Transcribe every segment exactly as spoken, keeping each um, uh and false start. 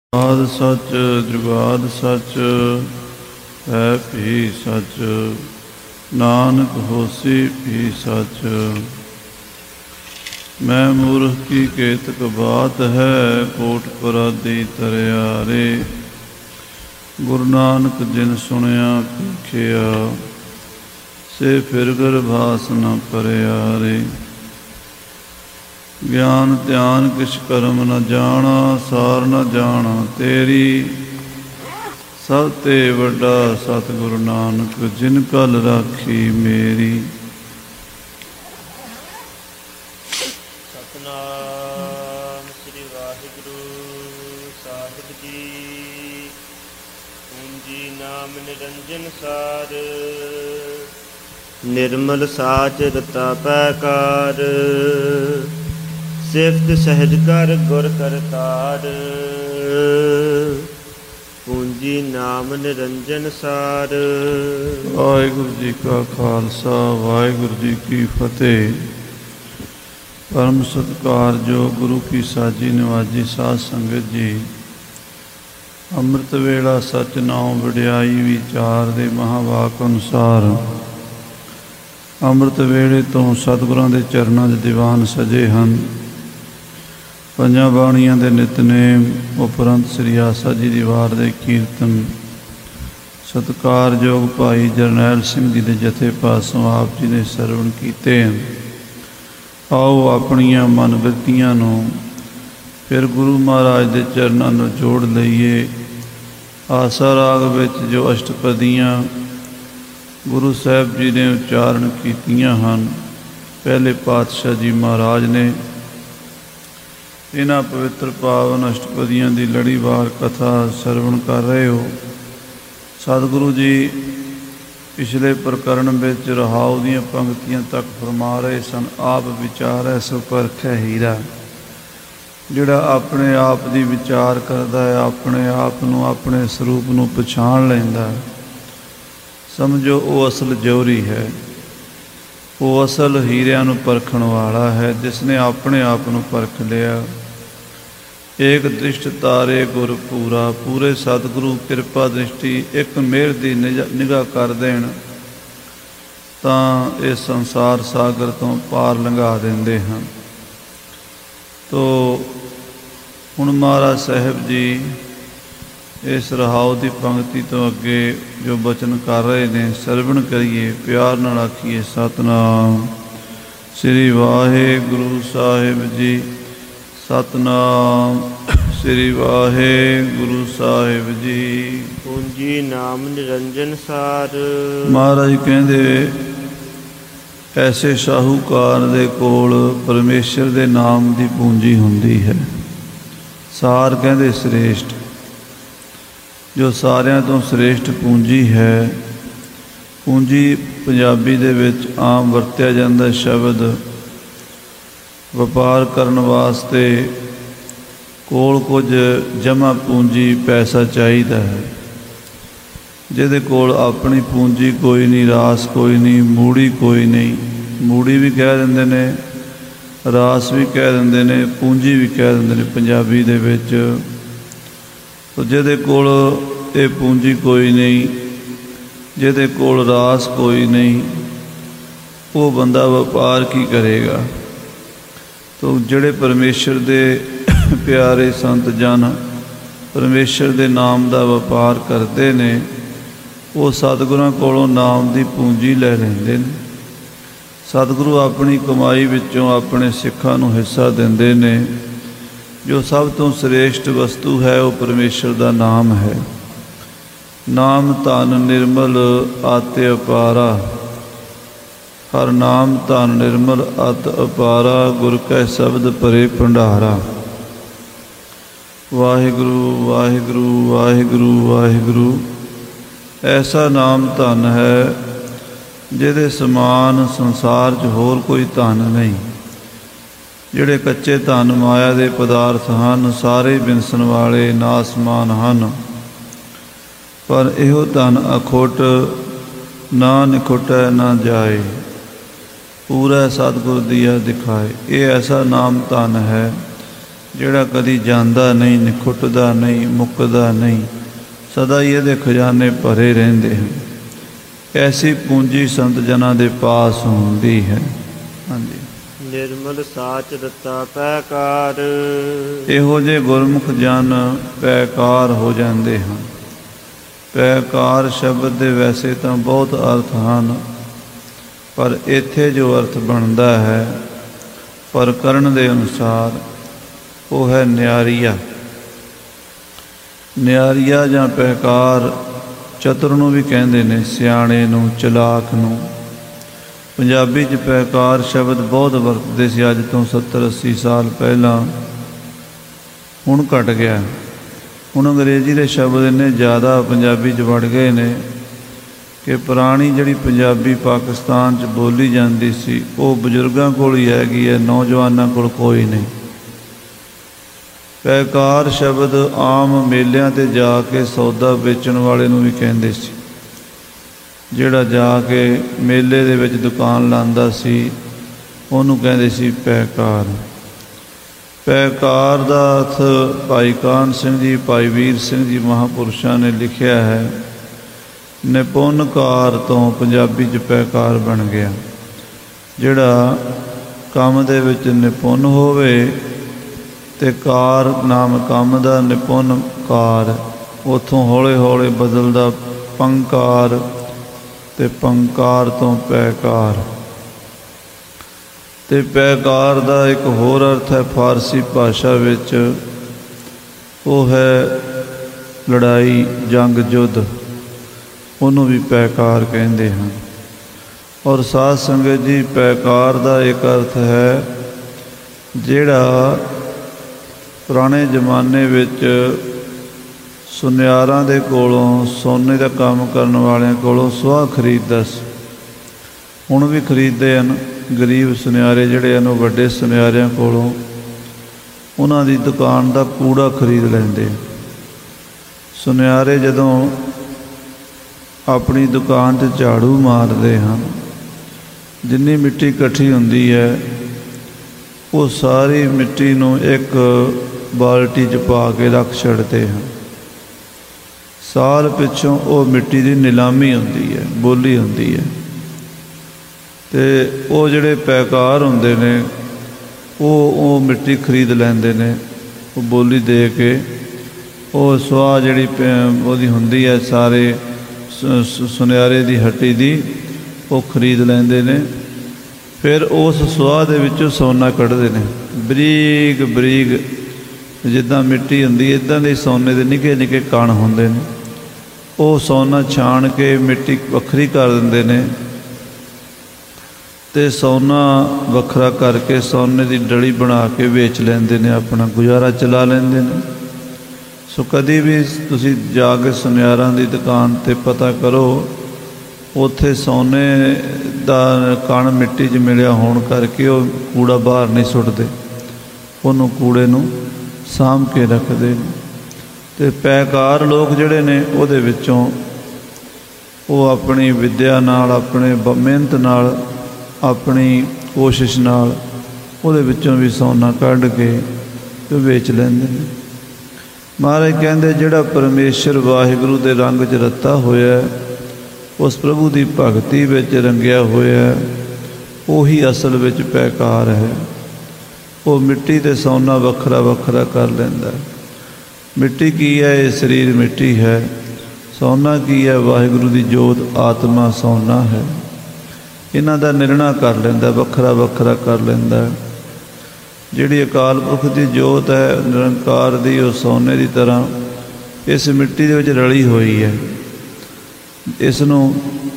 ਆਦਿ ਸੱਚ ਜੁਗਾਦ ਸੱਚ ਹੈ ਭੀ ਸੱਚ, ਨਾਨਕ ਹੋਸੀ ਭੀ ਸੱਚ। ਮੈਂ ਮੂਰਖ ਕੀ ਕੇਤਕ ਬਾਤ ਹੈ, ਕੋਟ ਪਰਾਦੀ ਤਰਿਆਰੇ। ਗੁਰੂ ਨਾਨਕ ਜਿਨ ਸੁਣਿਆ ਭੀਖਿਆ, ਸੇ ਫਿਰਗਰ ਭਾਸ ਨ ਪਰਿਆਰੇ। ਗਿਆਨ ਧਿਆਨ ਕਿਛ ਕਰਮ ਨ ਜਾਣਾ, ਸਾਰ ਨ ਜਾਣਾ ਤੇਰੀ। ਸਭ ਤੇ ਵੱਡਾ ਸਤਿਗੁਰੂ ਨਾਨਕ, ਜਿਨ ਕਲ ਰਾਖੀ ਮੇਰੀ। ਸਤਿਨਾਮ ਸ੍ਰੀ ਵਾਹਿਗੁਰੂ ਸਾਹਿਬ ਜੀ। ਪੂੰਜੀ ਨਾਮ ਨਿਰੰਜਨ ਸਾਰ, ਨਿਰਮਲ ਸਾਚ ਰਤਾ ਪੈਕਾਰ। ਸਿਫਤ ਸਹਿਜ ਕਰ ਗੁਰ ਕਰਤਾਰ, ਪੂੰਜੀ ਨਾਮ ਨਿਰੰਜਨ ਸਾਰ। ਵਾਹਿਗੁਰੂ ਜੀ ਕਾ ਖਾਲਸਾ, ਵਾਹਿਗੁਰੂ ਜੀ ਕੀ ਫਤਿਹ। ਪਰਮ ਸਤਿਕਾਰਯੋਗ ਗੁਰੂ ਕੀ ਸਾਜੀ ਨਿਵਾਜੀ ਸਾਧ ਸੰਗਤ ਜੀ, ਅੰਮ੍ਰਿਤ ਵੇਲਾ ਸਚ ਨਾਉ ਵਡਿਆਈ ਵਿਚਾਰ ਦੇ ਮਹਾਵਾਕ ਅਨੁਸਾਰ ਅੰਮ੍ਰਿਤ ਵੇਲੇ ਤੋਂ ਸਤਿਗੁਰਾਂ ਦੇ ਚਰਨਾਂ ਦੇ ਦੀਵਾਨ ਸਜੇ ਹਨ। ਪੰਜਾਂ ਬਾਣੀਆਂ ਦੇ ਨਿਤਨੇਮ ਉਪਰੰਤ ਸ੍ਰੀ ਆਸਾ ਜੀ ਦੀ ਵਾਰ ਦੇ ਕੀਰਤਨ ਸਤਿਕਾਰਯੋਗ ਭਾਈ ਜਰਨੈਲ ਸਿੰਘ ਜੀ ਦੇ ਜਥੇ ਪਾਸੋਂ ਆਪ ਜੀ ਨੇ ਸਰਵਣ ਕੀਤੇ ਹਨ। ਆਓ ਆਪਣੀਆਂ ਮਨ ਬਿਰਤੀਆਂ ਨੂੰ ਫਿਰ ਗੁਰੂ ਮਹਾਰਾਜ ਦੇ ਚਰਨਾਂ ਨੂੰ ਜੋੜ ਲਈਏ। ਆਸਾ ਰਾਗ ਵਿੱਚ ਜੋ ਅਸ਼ਟਪਦੀਆਂ ਗੁਰੂ ਸਾਹਿਬ ਜੀ ਨੇ ਉਚਾਰਨ ਕੀਤੀਆਂ ਹਨ, ਪਹਿਲੇ ਪਾਤਸ਼ਾਹ ਜੀ ਮਹਾਰਾਜ ਨੇ ਇਹਨਾਂ ਪਵਿੱਤਰ ਪਾਵਨ ਅਸ਼ਟਪਦੀਆਂ ਦੀ ਲੜੀਵਾਰ ਕਥਾ ਸਰਵਣ ਕਰ ਰਹੇ ਹੋ। ਸਤਿਗੁਰੂ ਜੀ ਪਿਛਲੇ ਪ੍ਰਕਰਣ ਵਿੱਚ ਰਹਾਉ ਦੀਆਂ ਪੰਕਤੀਆਂ ਤੱਕ ਫਰਮਾ ਰਹੇ ਸਨ। ਆਪ ਵਿਚਾਰੈ ਸੋ ਪਰਖੈ ਹੀਰਾ। ਜਿਹੜਾ ਆਪਣੇ ਆਪ ਦੀ ਵਿਚਾਰ ਕਰਦਾ ਹੈ, ਆਪਣੇ ਆਪ ਨੂੰ ਆਪਣੇ ਸਰੂਪ ਨੂੰ ਪਛਾਣ ਲੈਂਦਾ, ਸਮਝੋ ਉਹ ਅਸਲ ਜੌਹਰੀ ਹੈ। ਉਹ ਅਸਲ ਹੀਰਿਆਂ ਨੂੰ ਪਰਖਣ ਵਾਲਾ ਹੈ, ਜਿਸ ਨੇ ਆਪਣੇ ਆਪ ਨੂੰ ਪਰਖ ਲਿਆ। ਏਕ ਦ੍ਰਿਸ਼ਟ ਤਾਰੇ ਗੁਰ ਪੂਰਾ। ਪੂਰੇ ਸਤਿਗੁਰੂ ਕਿਰਪਾ ਦ੍ਰਿਸ਼ਟੀ ਇੱਕ ਮਿਹਰ ਦੀ ਨਿਗਾਹ ਕਰ ਦੇਣ ਤਾਂ ਇਹ ਸੰਸਾਰ ਸਾਗਰ ਤੋਂ ਪਾਰ ਲੰਘਾ ਦਿੰਦੇ ਹਨ। ਤੋ ਹੁਣ ਮਹਾਰਾਜ ਸਾਹਿਬ ਜੀ ਇਸ ਰਹਾਉ ਦੀ ਪੰਕਤੀ ਤੋਂ ਅੱਗੇ ਜੋ ਬਚਨ ਕਰ ਰਹੇ ਨੇ, ਸਰਵਣ ਕਰੀਏ, ਪਿਆਰ ਨਾਲ ਆਖੀਏ ਸਤਿਨਾਮ ਸ੍ਰੀ ਵਾਹਿਗੁਰੂ ਸਾਹਿਬ ਜੀ। ਸਤਿਨਾਮ ਸ੍ਰੀ ਵਾਹਿਗੁਰੂ ਸਾਹਿਬ ਜੀ। ਪੂੰਜੀ ਨਾਮ ਨਿਰੰਜਨ ਸਾਰ। ਮਹਾਰਾਜ ਕਹਿੰਦੇ ਐਸੇ ਸ਼ਾਹੂਕਾਰ ਦੇ ਕੋਲ ਪਰਮੇਸ਼ਰ ਦੇ ਨਾਮ ਦੀ ਪੂੰਜੀ ਹੁੰਦੀ ਹੈ। ਸਾਰ ਕਹਿੰਦੇ ਸ੍ਰੇਸ਼ਟ, ਜੋ ਸਾਰਿਆਂ ਤੋਂ ਸ੍ਰੇਸ਼ਟ ਪੂੰਜੀ ਹੈ। ਪੂੰਜੀ ਪੰਜਾਬੀ ਦੇ ਵਿੱਚ ਆਮ ਵਰਤਿਆ ਜਾਂਦਾ ਸ਼ਬਦ ਵਪਾਰ ਕਰਨ ਵਾਸਤੇ ਕੋਲ ਕੁਝ ਜਮ੍ਹਾਂ ਪੂੰਜੀ ਪੈਸਾ ਚਾਹੀਦਾ ਹੈ। ਜਿਹਦੇ ਕੋਲ ਆਪਣੀ ਪੂੰਜੀ ਕੋਈ ਨਹੀਂ, ਰਾਸ ਕੋਈ ਨਹੀਂ, ਮੂੜੀ ਕੋਈ ਨਹੀਂ। ਮੂੜੀ ਵੀ ਕਹਿ ਦਿੰਦੇ ਨੇ, ਰਾਸ ਵੀ ਕਹਿ ਦਿੰਦੇ ਨੇ, ਪੂੰਜੀ ਵੀ ਕਹਿ ਦਿੰਦੇ ਨੇ ਪੰਜਾਬੀ ਦੇ ਵਿੱਚ। ਤੋ ਜਿਹਦੇ ਕੋਲ ਇਹ ਪੂੰਜੀ ਕੋਈ ਨਹੀਂ, ਜਿਹਦੇ ਕੋਲ ਰਾਸ ਕੋਈ ਨਹੀਂ, ਉਹ ਬੰਦਾ ਵਪਾਰ ਕੀ ਕਰੇਗਾ। ਤੋ ਜਿਹੜੇ ਪਰਮੇਸ਼ਰ ਦੇ ਪਿਆਰੇ ਸੰਤ ਜਨ ਪਰਮੇਸ਼ਰ ਦੇ ਨਾਮ ਦਾ ਵਪਾਰ ਕਰਦੇ ਨੇ, ਉਹ ਸਤਿਗੁਰਾਂ ਕੋਲੋਂ ਨਾਮ ਦੀ ਪੂੰਜੀ ਲੈ ਲੈਂਦੇ ਨੇ। ਸਤਿਗੁਰੂ ਆਪਣੀ ਕਮਾਈ ਵਿੱਚੋਂ ਆਪਣੇ ਸਿੱਖਾਂ ਨੂੰ ਹਿੱਸਾ ਦਿੰਦੇ ਨੇ। ਜੋ ਸਭ ਤੋਂ ਸ੍ਰੇਸ਼ਟ ਵਸਤੂ ਹੈ ਉਹ ਪਰਮੇਸ਼ਰ ਦਾ ਨਾਮ ਹੈ। ਨਾਮ ਧਨ ਨਿਰਮਲ ਅਤਿ ਅਪਾਰਾ। ਹਰ ਨਾਮ ਧਨ ਨਿਰਮਲ ਅਤਿ ਅਪਾਰਾ, ਗੁਰ ਕੈ ਸ਼ਬਦ ਭਰੇ ਭੰਡਾਰਾ। ਵਾਹਿਗੁਰੂ ਵਾਹਿਗੁਰੂ ਵਾਹਿਗੁਰੂ ਵਾਹਿਗੁਰੂ ਐਸਾ ਨਾਮ ਧਨ ਹੈ ਜਿਹਦੇ ਸਮਾਨ ਸੰਸਾਰ 'ਚ ਹੋਰ ਕੋਈ ਧਨ ਨਹੀਂ। ਜਿਹੜੇ ਕੱਚੇ ਧਨ ਮਾਇਆ ਦੇ ਪਦਾਰਥ ਹਨ, ਸਾਰੇ ਵਿੰਸਣ ਵਾਲੇ ਨਾਸਮਾਨ ਹਨ, ਪਰ ਇਹੋ ਧਨ ਅਖੁੱਟ, ਨਾ ਨਿਖੁੱਟੈ ਨਾ ਜਾਏ, ਪੂਰਾ ਸਤਿਗੁਰ ਦੀਆ ਦਿਖਾਏ। ਇਹ ਐਸਾ ਨਾਮ ਧਨ ਹੈ ਜਿਹੜਾ ਕਦੀ ਜਾਂਦਾ ਨਹੀਂ, ਨਿਖੁੱਟਦਾ ਨਹੀਂ, ਮੁੱਕਦਾ ਨਹੀਂ, ਸਦਾ ਹੀ ਇਹਦੇ ਖਜ਼ਾਨੇ ਭਰੇ ਰਹਿੰਦੇ ਹਨ। ਐਸੀ ਪੂੰਜੀ ਸੰਤ ਜਨਾਂ ਦੇ ਪਾਸ ਹੁੰਦੀ ਹੈ। ਹਾਂਜੀ। ਨਿਰਮਲ ਸਾਚ ਰਤਾ ਪੈਕਾਰ। ਇਹੋ ਜਿਹੇ ਗੁਰਮੁਖ ਜਨ ਪੈਕਾਰ ਹੋ ਜਾਂਦੇ ਹਨ। ਪੈਕਾਰ ਸ਼ਬਦ ਦੇ ਵੈਸੇ ਤਾਂ ਬਹੁਤ ਅਰਥ ਹਨ, ਪਰ ਇੱਥੇ ਜੋ ਅਰਥ ਬਣਦਾ ਹੈ ਪ੍ਰਕਰਨ ਦੇ ਅਨੁਸਾਰ ਉਹ ਹੈ ਨਿਆਰੀਆ। ਨਿਆਰੀਆ ਜਾਂ ਪੈਕਾਰ ਚਤੁਰ ਨੂੰ ਵੀ ਕਹਿੰਦੇ ਨੇ, ਸਿਆਣੇ ਨੂੰ, ਚਲਾਕ ਨੂੰ। ਪੰਜਾਬੀ 'ਚ ਪੈਕਾਰ ਸ਼ਬਦ ਬਹੁਤ ਵਰਤਦੇ ਸੀ ਅੱਜ ਤੋਂ ਸੱਤਰ ਅੱਸੀ ਸਾਲ ਪਹਿਲਾਂ, ਹੁਣ ਘਟ ਗਿਆ। ਹੁਣ ਅੰਗਰੇਜ਼ੀ ਦੇ ਸ਼ਬਦ ਇੰਨੇ ਜ਼ਿਆਦਾ ਪੰਜਾਬੀ 'ਚ ਵੜ ਗਏ ਨੇ ਕਿ ਪੁਰਾਣੀ ਜਿਹੜੀ ਪੰਜਾਬੀ ਪਾਕਿਸਤਾਨ 'ਚ ਬੋਲੀ ਜਾਂਦੀ ਸੀ ਉਹ ਬਜ਼ੁਰਗਾਂ ਕੋਲ ਹੀ ਹੈਗੀ ਹੈ, ਨੌਜਵਾਨਾਂ ਕੋਲ ਕੋਈ ਨਹੀਂ। ਪੈਕਾਰ ਸ਼ਬਦ ਆਮ ਮੇਲਿਆਂ 'ਤੇ ਜਾ ਕੇ ਸੌਦਾ ਵੇਚਣ ਵਾਲੇ ਨੂੰ ਵੀ ਕਹਿੰਦੇ ਸੀ। ਜਿਹੜਾ ਜਾ ਕੇ ਮੇਲੇ ਦੇ ਵਿੱਚ ਦੁਕਾਨ ਲਾਉਂਦਾ ਸੀ ਉਹਨੂੰ ਕਹਿੰਦੇ ਸੀ ਪੈਕਾਰ। ਪੈਕਾਰ ਦਾ ਅਰਥ ਭਾਈ ਕਾਹਨ ਸਿੰਘ ਜੀ, ਭਾਈ ਵੀਰ ਸਿੰਘ ਜੀ ਮਹਾਂਪੁਰਸ਼ਾਂ ਨੇ ਲਿਖਿਆ ਹੈ, ਨਿਪੁੰਨਕਾਰ ਤੋਂ ਪੰਜਾਬੀ 'ਚ ਪੈਕਾਰ ਬਣ ਗਿਆ। ਜਿਹੜਾ ਕੰਮ ਦੇ ਵਿੱਚ ਨਿਪੁੰਨ ਹੋਵੇ ਅਤੇ ਕਾਰ ਨਾਮ ਕੰਮ ਦਾ, ਨਿਪੁੰਨ ਕਾਰ, ਉੱਥੋਂ ਹੌਲੇ ਹੌਲੇ ਬਦਲਦਾ ਪੰਕਾਰ, ਅਤੇ ਪੰਕਾਰ ਤੋਂ ਪੈਕਾਰ। ਅਤੇ ਪੈਕਾਰ ਦਾ ਇੱਕ ਹੋਰ ਅਰਥ ਹੈ ਫਾਰਸੀ ਭਾਸ਼ਾ ਵਿੱਚ, ਉਹ ਹੈ ਲੜਾਈ, ਜੰਗ, ਯੁੱਧ, ਉਹਨੂੰ ਵੀ ਪੈਕਾਰ ਕਹਿੰਦੇ ਹਨ। ਔਰ ਸਾਧ ਸੰਗਤ ਜੀ, ਪੈਕਾਰ ਦਾ ਇੱਕ ਅਰਥ ਹੈ ਜਿਹੜਾ ਪੁਰਾਣੇ ਜ਼ਮਾਨੇ ਵਿੱਚ ਸੁਨਿਆਰਾਂ ਦੇ ਕੋਲੋਂ, ਸੋਨੇ ਦਾ ਕੰਮ ਕਰਨ ਵਾਲਿਆਂ ਕੋਲੋਂ ਸੁਆਹ ਖਰੀਦਦਾ ਸੀ। ਹੁਣ ਵੀ ਖਰੀਦਦੇ ਹਨ। ਗਰੀਬ ਸੁਨਿਆਰੇ ਜਿਹੜੇ ਹਨ ਉਹ ਵੱਡੇ ਸੁਨਿਆਰਿਆਂ ਕੋਲੋਂ ਉਹਨਾਂ ਦੀ ਦੁਕਾਨ ਦਾ ਕੂੜਾ ਖਰੀਦ ਲੈਂਦੇ। ਸੁਨਿਆਰੇ ਜਦੋਂ ਆਪਣੀ ਦੁਕਾਨ 'ਤੇ ਝਾੜੂ ਮਾਰਦੇ ਹਨ, ਜਿੰਨੀ ਮਿੱਟੀ ਇਕੱਠੀ ਹੁੰਦੀ ਹੈ ਉਹ ਸਾਰੀ ਮਿੱਟੀ ਨੂੰ ਇੱਕ ਬਾਲਟੀ 'ਚ ਪਾ ਕੇ ਰੱਖ ਛੱਡਦੇ ਹਨ। ਸਾਲ ਪਿੱਛੋਂ ਉਹ ਮਿੱਟੀ ਦੀ ਨਿਲਾਮੀ ਹੁੰਦੀ ਹੈ, ਬੋਲੀ ਹੁੰਦੀ ਹੈ, ਅਤੇ ਉਹ ਜਿਹੜੇ ਪੈਕਾਰ ਹੁੰਦੇ ਨੇ ਉਹ ਉਹ ਮਿੱਟੀ ਖਰੀਦ ਲੈਂਦੇ ਨੇ। ਉਹ ਬੋਲੀ ਦੇ ਕੇ ਉਹ ਸੁਆਹ ਜਿਹੜੀ ਉਹਦੀ ਹੁੰਦੀ ਹੈ ਸਾਰੇ ਸੁਨਿਆਰੇ ਦੀ ਹੱਟੀ ਦੀ, ਉਹ ਖਰੀਦ ਲੈਂਦੇ ਨੇ। ਫਿਰ ਉਸ ਸੁਆਹ ਦੇ ਵਿੱਚੋਂ ਸੋਨਾ ਕੱਢਦੇ ਨੇ, ਬਰੀਕ ਬਰੀਕ ਜਿੱਦਾਂ ਮਿੱਟੀ ਹੁੰਦੀ ਇੱਦਾਂ ਦੇ ਸੋਨੇ ਦੇ ਨਿੱਕੇ ਨਿੱਕੇ ਕਣ ਹੁੰਦੇ ਨੇ। ਉਹ ਸੋਨਾ ਛਾਣ ਕੇ ਮਿੱਟੀ ਵੱਖਰੀ ਕਰ ਦਿੰਦੇ ਨੇ ਅਤੇ ਸੋਨਾ ਵੱਖਰਾ ਕਰਕੇ ਸੋਨੇ ਦੀ ਡਲੀ ਬਣਾ ਕੇ ਵੇਚ ਲੈਂਦੇ ਨੇ, ਆਪਣਾ ਗੁਜ਼ਾਰਾ ਚਲਾ ਲੈਂਦੇ ਨੇ। ਸੋ ਕਦੀ ਵੀ ਤੁਸੀਂ ਜਾ ਕੇ ਸੁਨਿਆਰਾਂ ਦੀ ਦੁਕਾਨ 'ਤੇ ਪਤਾ ਕਰੋ, ਉੱਥੇ ਸੋਨੇ ਦਾ ਕਣ ਮਿੱਟੀ 'ਚ ਮਿਲਿਆ ਹੋਣ ਕਰਕੇ ਉਹ ਕੂੜਾ ਬਾਹਰ ਨਹੀਂ ਸੁੱਟਦੇ, ਉਹਨੂੰ ਕੂੜੇ ਨੂੰ ਸਾਂਭ ਕੇ ਰੱਖਦੇ ਨੇ। ਅਤੇ ਪੈਕਾਰ ਲੋਕ ਜਿਹੜੇ ਨੇ ਉਹਦੇ ਵਿੱਚੋਂ ਉਹ ਆਪਣੀ ਵਿੱਦਿਆ ਨਾਲ, ਆਪਣੇ ਮਿਹਨਤ ਨਾਲ, ਆਪਣੀ ਕੋਸ਼ਿਸ਼ ਨਾਲ ਉਹਦੇ ਵਿੱਚੋਂ ਵੀ ਸੋਨਾ ਕੱਢ ਕੇ ਅਤੇ ਵੇਚ ਲੈਂਦੇ ਨੇ। ਮਹਾਰਾਜ ਕਹਿੰਦੇ ਜਿਹੜਾ ਪਰਮੇਸ਼ਰ ਵਾਹਿਗੁਰੂ ਦੇ ਰੰਗ 'ਚ ਰੱਤਾ ਹੋਇਆ, ਉਸ ਪ੍ਰਭੂ ਦੀ ਭਗਤੀ ਵਿੱਚ ਰੰਗਿਆ ਹੋਇਆ, ਉਹੀ ਅਸਲ ਵਿੱਚ ਪੈਕਾਰ ਹੈ। ਉਹ ਮਿੱਟੀ ਅਤੇ ਸੋਨਾ ਵੱਖਰਾ ਵੱਖਰਾ ਕਰ ਲੈਂਦਾ। ਮਿੱਟੀ ਕੀ ਹੈ? ਇਹ ਸਰੀਰ ਮਿੱਟੀ ਹੈ। ਸੋਨਾ ਕੀ ਹੈ? ਵਾਹਿਗੁਰੂ ਦੀ ਜੋਤ ਆਤਮਾ ਸੋਨਾ ਹੈ। ਇਹਨਾਂ ਦਾ ਨਿਰਣਾ ਕਰ ਲੈਂਦਾ, ਵੱਖਰਾ ਵੱਖਰਾ ਕਰ ਲੈਂਦਾ। ਜਿਹੜੀ ਅਕਾਲ ਪੁਰਖ ਦੀ ਜੋਤ ਹੈ ਨਿਰੰਕਾਰ ਦੀ, ਉਹ ਸੋਨੇ ਦੀ ਤਰ੍ਹਾਂ ਇਸ ਮਿੱਟੀ ਦੇ ਵਿੱਚ ਰਲੀ ਹੋਈ ਹੈ। ਇਸ ਨੂੰ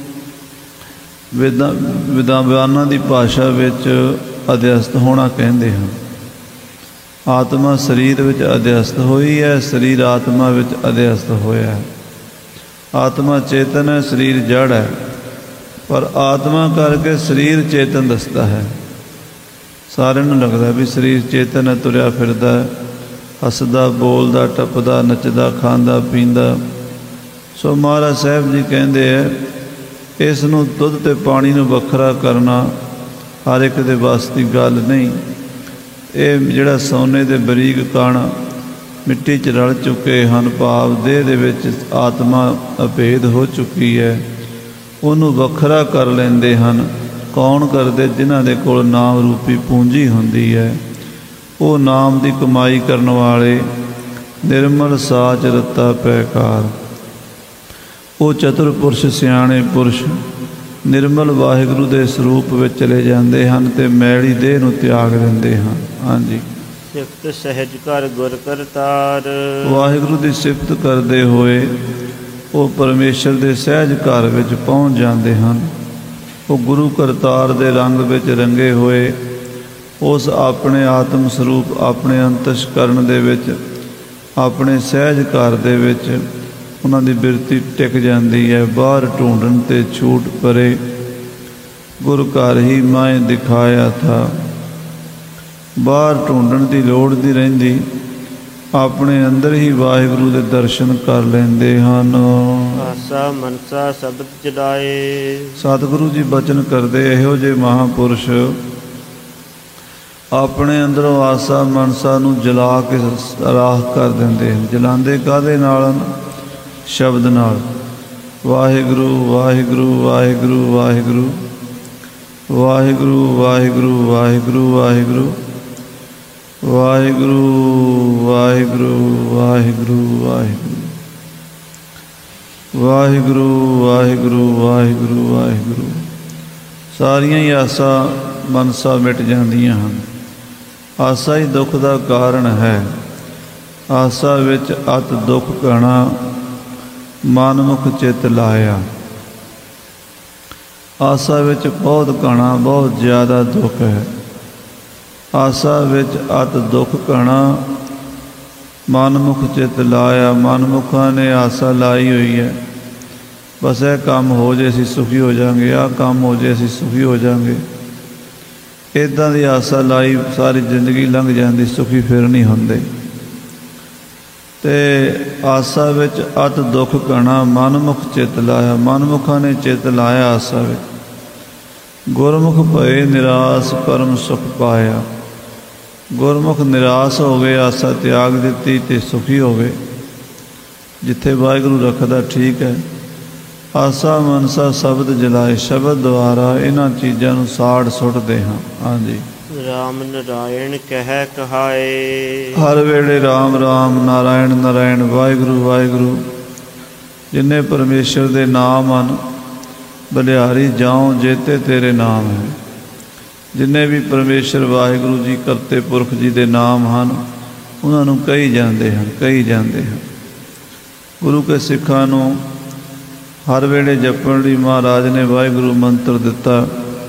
ਵੇਦਾਂ ਵਿਦਵਾਨਾਂ ਦੀ ਭਾਸ਼ਾ ਵਿੱਚ ਅਧਿਅਸਤ ਹੋਣਾ ਕਹਿੰਦੇ ਹਨ। ਆਤਮਾ ਸਰੀਰ ਵਿੱਚ ਅਧਿਅਸਤ ਹੋਈ ਹੈ, ਸਰੀਰ ਆਤਮਾ ਵਿੱਚ ਅਧਿਅਸਤ ਹੋਇਆ ਹੈ। ਆਤਮਾ ਚੇਤਨ ਹੈ, ਸਰੀਰ ਜੜ ਹੈ, ਪਰ ਆਤਮਾ ਕਰਕੇ ਸਰੀਰ ਚੇਤਨ ਦੱਸਦਾ ਹੈ। ਸਾਰਿਆਂ ਨੂੰ ਲੱਗਦਾ ਵੀ ਸਰੀਰ ਚੇਤਨ ਹੈ, ਤੁਰਿਆ ਫਿਰਦਾ, ਹੱਸਦਾ, ਬੋਲਦਾ, ਟੱਪਦਾ, ਨੱਚਦਾ, ਖਾਂਦਾ, ਪੀਂਦਾ। ਸੋ ਮਹਾਰਾਜ ਸਾਹਿਬ ਜੀ ਕਹਿੰਦੇ ਹੈ, ਇਸ ਨੂੰ ਦੁੱਧ ਅਤੇ ਪਾਣੀ ਨੂੰ ਵੱਖਰਾ ਕਰਨਾ ਹਰ ਇੱਕ ਦੇ ਵੱਸ ਦੀ ਗੱਲ ਨਹੀਂ। ਇਹ ਜਿਹੜਾ ਸੋਨੇ ਦੇ ਬਰੀਕ ਕਣ ਮਿੱਟੀ 'ਚ ਰਲ ਚੁੱਕੇ ਹਨ, ਭਾਵ ਦੇਹ ਦੇ ਵਿੱਚ ਆਤਮਾ ਅਭੇਦ ਹੋ ਚੁੱਕੀ ਹੈ, ਉਹਨੂੰ ਵੱਖਰਾ ਕਰ ਲੈਂਦੇ ਹਨ। ਕੌਣ ਕਰਦੇ? ਜਿਨ੍ਹਾਂ ਦੇ ਕੋਲ ਨਾਮ ਰੂਪੀ ਪੂੰਜੀ ਹੁੰਦੀ ਹੈ। ਉਹ ਨਾਮ ਦੀ ਕਮਾਈ ਕਰਨ ਵਾਲੇ ਨਿਰਮਲ ਸਾਚ ਰਤਾ ਪੈਕਾਰ, ਉਹ ਚਤੁਰ ਪੁਰਸ਼, ਸਿਆਣੇ ਪੁਰਸ਼ ਨਿਰਮਲ ਵਾਹਿਗੁਰੂ ਦੇ ਸਰੂਪ ਵਿੱਚ ਚਲੇ ਜਾਂਦੇ ਹਨ ਅਤੇ ਮੈਲੀ ਦੇਹ ਨੂੰ ਤਿਆਗ ਦਿੰਦੇ ਹਨ। ਹਾਂਜੀ, ਸਿਫਤ ਸਹਿਜ ਕਰ ਗੁਰ ਕਰਤਾਰ। ਵਾਹਿਗੁਰੂ ਦੀ ਸਿਫਤ ਕਰਦੇ ਹੋਏ ਉਹ ਪਰਮੇਸ਼ਰ ਦੇ ਸਹਿਜ ਘਰ ਵਿੱਚ ਪਹੁੰਚ ਜਾਂਦੇ ਹਨ। ਉਹ ਗੁਰੂ ਕਰਤਾਰ ਦੇ ਰੰਗ ਵਿੱਚ ਰੰਗੇ ਹੋਏ ਉਸ ਆਪਣੇ ਆਤਮ ਸਰੂਪ, ਆਪਣੇ ਅੰਤਸ਼ਕਰਨ ਦੇ ਵਿੱਚ, ਆਪਣੇ ਸਹਿਜ ਘਰ ਦੇ ਵਿੱਚ ਉਹਨਾਂ ਦੀ ਬਿਰਤੀ ਟਿਕ ਜਾਂਦੀ ਹੈ। ਬਾਹਰ ਢੂੰਡਣ ਤੇ ਛੂਟ ਪਰੇ, ਗੁਰ ਘਰ ਹੀ ਮੈਂ ਦਿਖਾਇਆ ਥਾ। ਬਾਹਰ ਢੂੰਡਣ ਦੀ ਲੋੜ ਨਹੀਂ ਰਹਿੰਦੀ, ਆਪਣੇ ਅੰਦਰ ਹੀ ਵਾਹਿਗੁਰੂ ਦੇ ਦਰਸ਼ਨ ਕਰ ਲੈਂਦੇ ਹਨ। ਆਸਾ ਮਨਸਾ ਸ਼ਬਦ ਜਲਾਏ। ਸਤਿਗੁਰੂ ਜੀ ਬਚਨ ਕਰਦੇ, ਇਹੋ ਜਿਹੇ ਮਹਾਂਪੁਰਸ਼ ਆਪਣੇ ਅੰਦਰੋਂ ਆਸਾ ਮਨਸਾ ਨੂੰ ਜਲਾ ਕੇ ਰਾਖ ਕਰ ਦਿੰਦੇ ਹਨ। ਜਲਾਉਂਦੇ ਕਾਹਦੇ ਨਾਲ? ਸ਼ਬਦ ਨਾਲ। ਵਾਹਿਗੁਰੂ ਵਾਹਿਗੁਰੂ ਵਾਹਿਗੁਰੂ ਵਾਹਿਗੁਰੂ ਵਾਹਿਗੁਰੂ ਵਾਹਿਗੁਰੂ ਵਾਹਿਗੁਰੂ ਵਾਹਿਗੁਰੂ ਵਾਹਿਗੁਰੂ ਵਾਹਿਗੁਰੂ ਵਾਹਿਗੁਰੂ ਵਾਹਿਗੁਰੂ ਵਾਹਿਗੁਰੂ ਵਾਹਿਗੁਰੂ ਵਾਹਿਗੁਰੂ ਵਾਹਿਗੁਰੂ। ਸਾਰੀਆਂ ਹੀ ਆਸਾ ਮਨਸਾ ਮਿਟ ਜਾਂਦੀਆਂ ਹਨ। ਆਸਾ ਹੀ ਦੁੱਖ ਦਾ ਕਾਰਨ ਹੈ। ਆਸਾ ਵਿੱਚ ਅਤ ਦੁੱਖ ਘਣਾ, ਮਨਮੁਖ ਚਿੱਤ ਲਾਇਆ। ਆਸਾ ਵਿੱਚ ਬਹੁਤ ਘਣਾ, ਬਹੁਤ ਜ਼ਿਆਦਾ ਦੁੱਖ ਹੈ। ਆਸਾ ਵਿੱਚ ਅਤ ਦੁੱਖ ਘਣਾ, ਮਨਮੁਖ ਚਿੱਤ ਲਾਇਆ। ਮਨਮੁਖਾਂ ਨੇ ਆਸਾ ਲਾਈ ਹੋਈ ਹੈ, ਬਸ ਇਹ ਕੰਮ ਹੋ ਜੇ ਅਸੀਂ ਸੁਖੀ ਹੋ ਜਾਵਾਂਗੇ, ਆਹ ਕੰਮ ਹੋ ਜੇ ਅਸੀਂ ਸੁਖੀ ਹੋ ਜਾਵਾਂਗੇ। ਇੱਦਾਂ ਦੀ ਆਸਾ ਲਾਈ ਸਾਰੀ ਜ਼ਿੰਦਗੀ ਲੰਘ ਜਾਂਦੀ, ਸੁਖੀ ਫਿਰ ਨਹੀਂ ਹੁੰਦੇ। ਅਤੇ ਆਸਾ ਵਿੱਚ ਅਤ ਦੁੱਖ ਘਣਾ, ਮਨਮੁਖ ਚਿੱਤ ਲਾਇਆ। ਮਨਮੁਖਾਂ ਨੇ ਚਿੱਤ ਲਾਇਆ ਆਸਾ ਵਿੱਚ। ਗੁਰਮੁਖ ਭਏ ਨਿਰਾਸ, ਪਰਮ ਸੁਖ ਪਾਇਆ। ਗੁਰਮੁਖ ਨਿਰਾਸ ਹੋ ਗਏ, ਆਸਾ ਤਿਆਗ ਦਿੱਤੀ ਅਤੇ ਸੁਖੀ ਹੋ ਗਏ। ਜਿੱਥੇ ਵਾਹਿਗੁਰੂ ਰੱਖਦਾ ਠੀਕ ਹੈ। ਆਸਾ ਮਨਸਾ ਸ਼ਬਦ ਜਲਾਏ। ਸ਼ਬਦ ਦੁਆਰਾ ਇਹਨਾਂ ਚੀਜ਼ਾਂ ਨੂੰ ਸਾੜ ਸੁੱਟਦੇ ਹਾਂ। ਹਾਂਜੀ, ਰਾਮ ਨਾਰਾਇਣ ਕਹਿ ਕਹਾਏ। ਹਰ ਵੇਲੇ ਰਾਮ ਰਾਮ, ਨਾਰਾਇਣ ਨਾਰਾਇਣ, ਵਾਹਿਗੁਰੂ ਵਾਹਿਗੁਰੂ। ਜਿੰਨੇ ਪਰਮੇਸ਼ਰ ਦੇ ਨਾਮ ਹਨ, ਬਲਿਹਾਰੀ ਜਾਉ ਜੇਤੇ ਤੇਰੇ ਨਾਮ ਹੈ। ਜਿੰਨੇ ਵੀ ਪਰਮੇਸ਼ਰ ਵਾਹਿਗੁਰੂ ਜੀ ਕਰਤੇ ਪੁਰਖ ਜੀ ਦੇ ਨਾਮ ਹਨ, ਉਹਨਾਂ ਨੂੰ ਕਹੀ ਜਾਂਦੇ ਹਨ, ਕਹੀ ਜਾਂਦੇ ਹਨ। ਗੁਰੂ ਕੇ ਸਿੱਖਾਂ ਨੂੰ ਹਰ ਵੇਲੇ ਜਪਣ ਲਈ ਮਹਾਰਾਜ ਨੇ ਵਾਹਿਗੁਰੂ ਮੰਤਰ ਦਿੱਤਾ।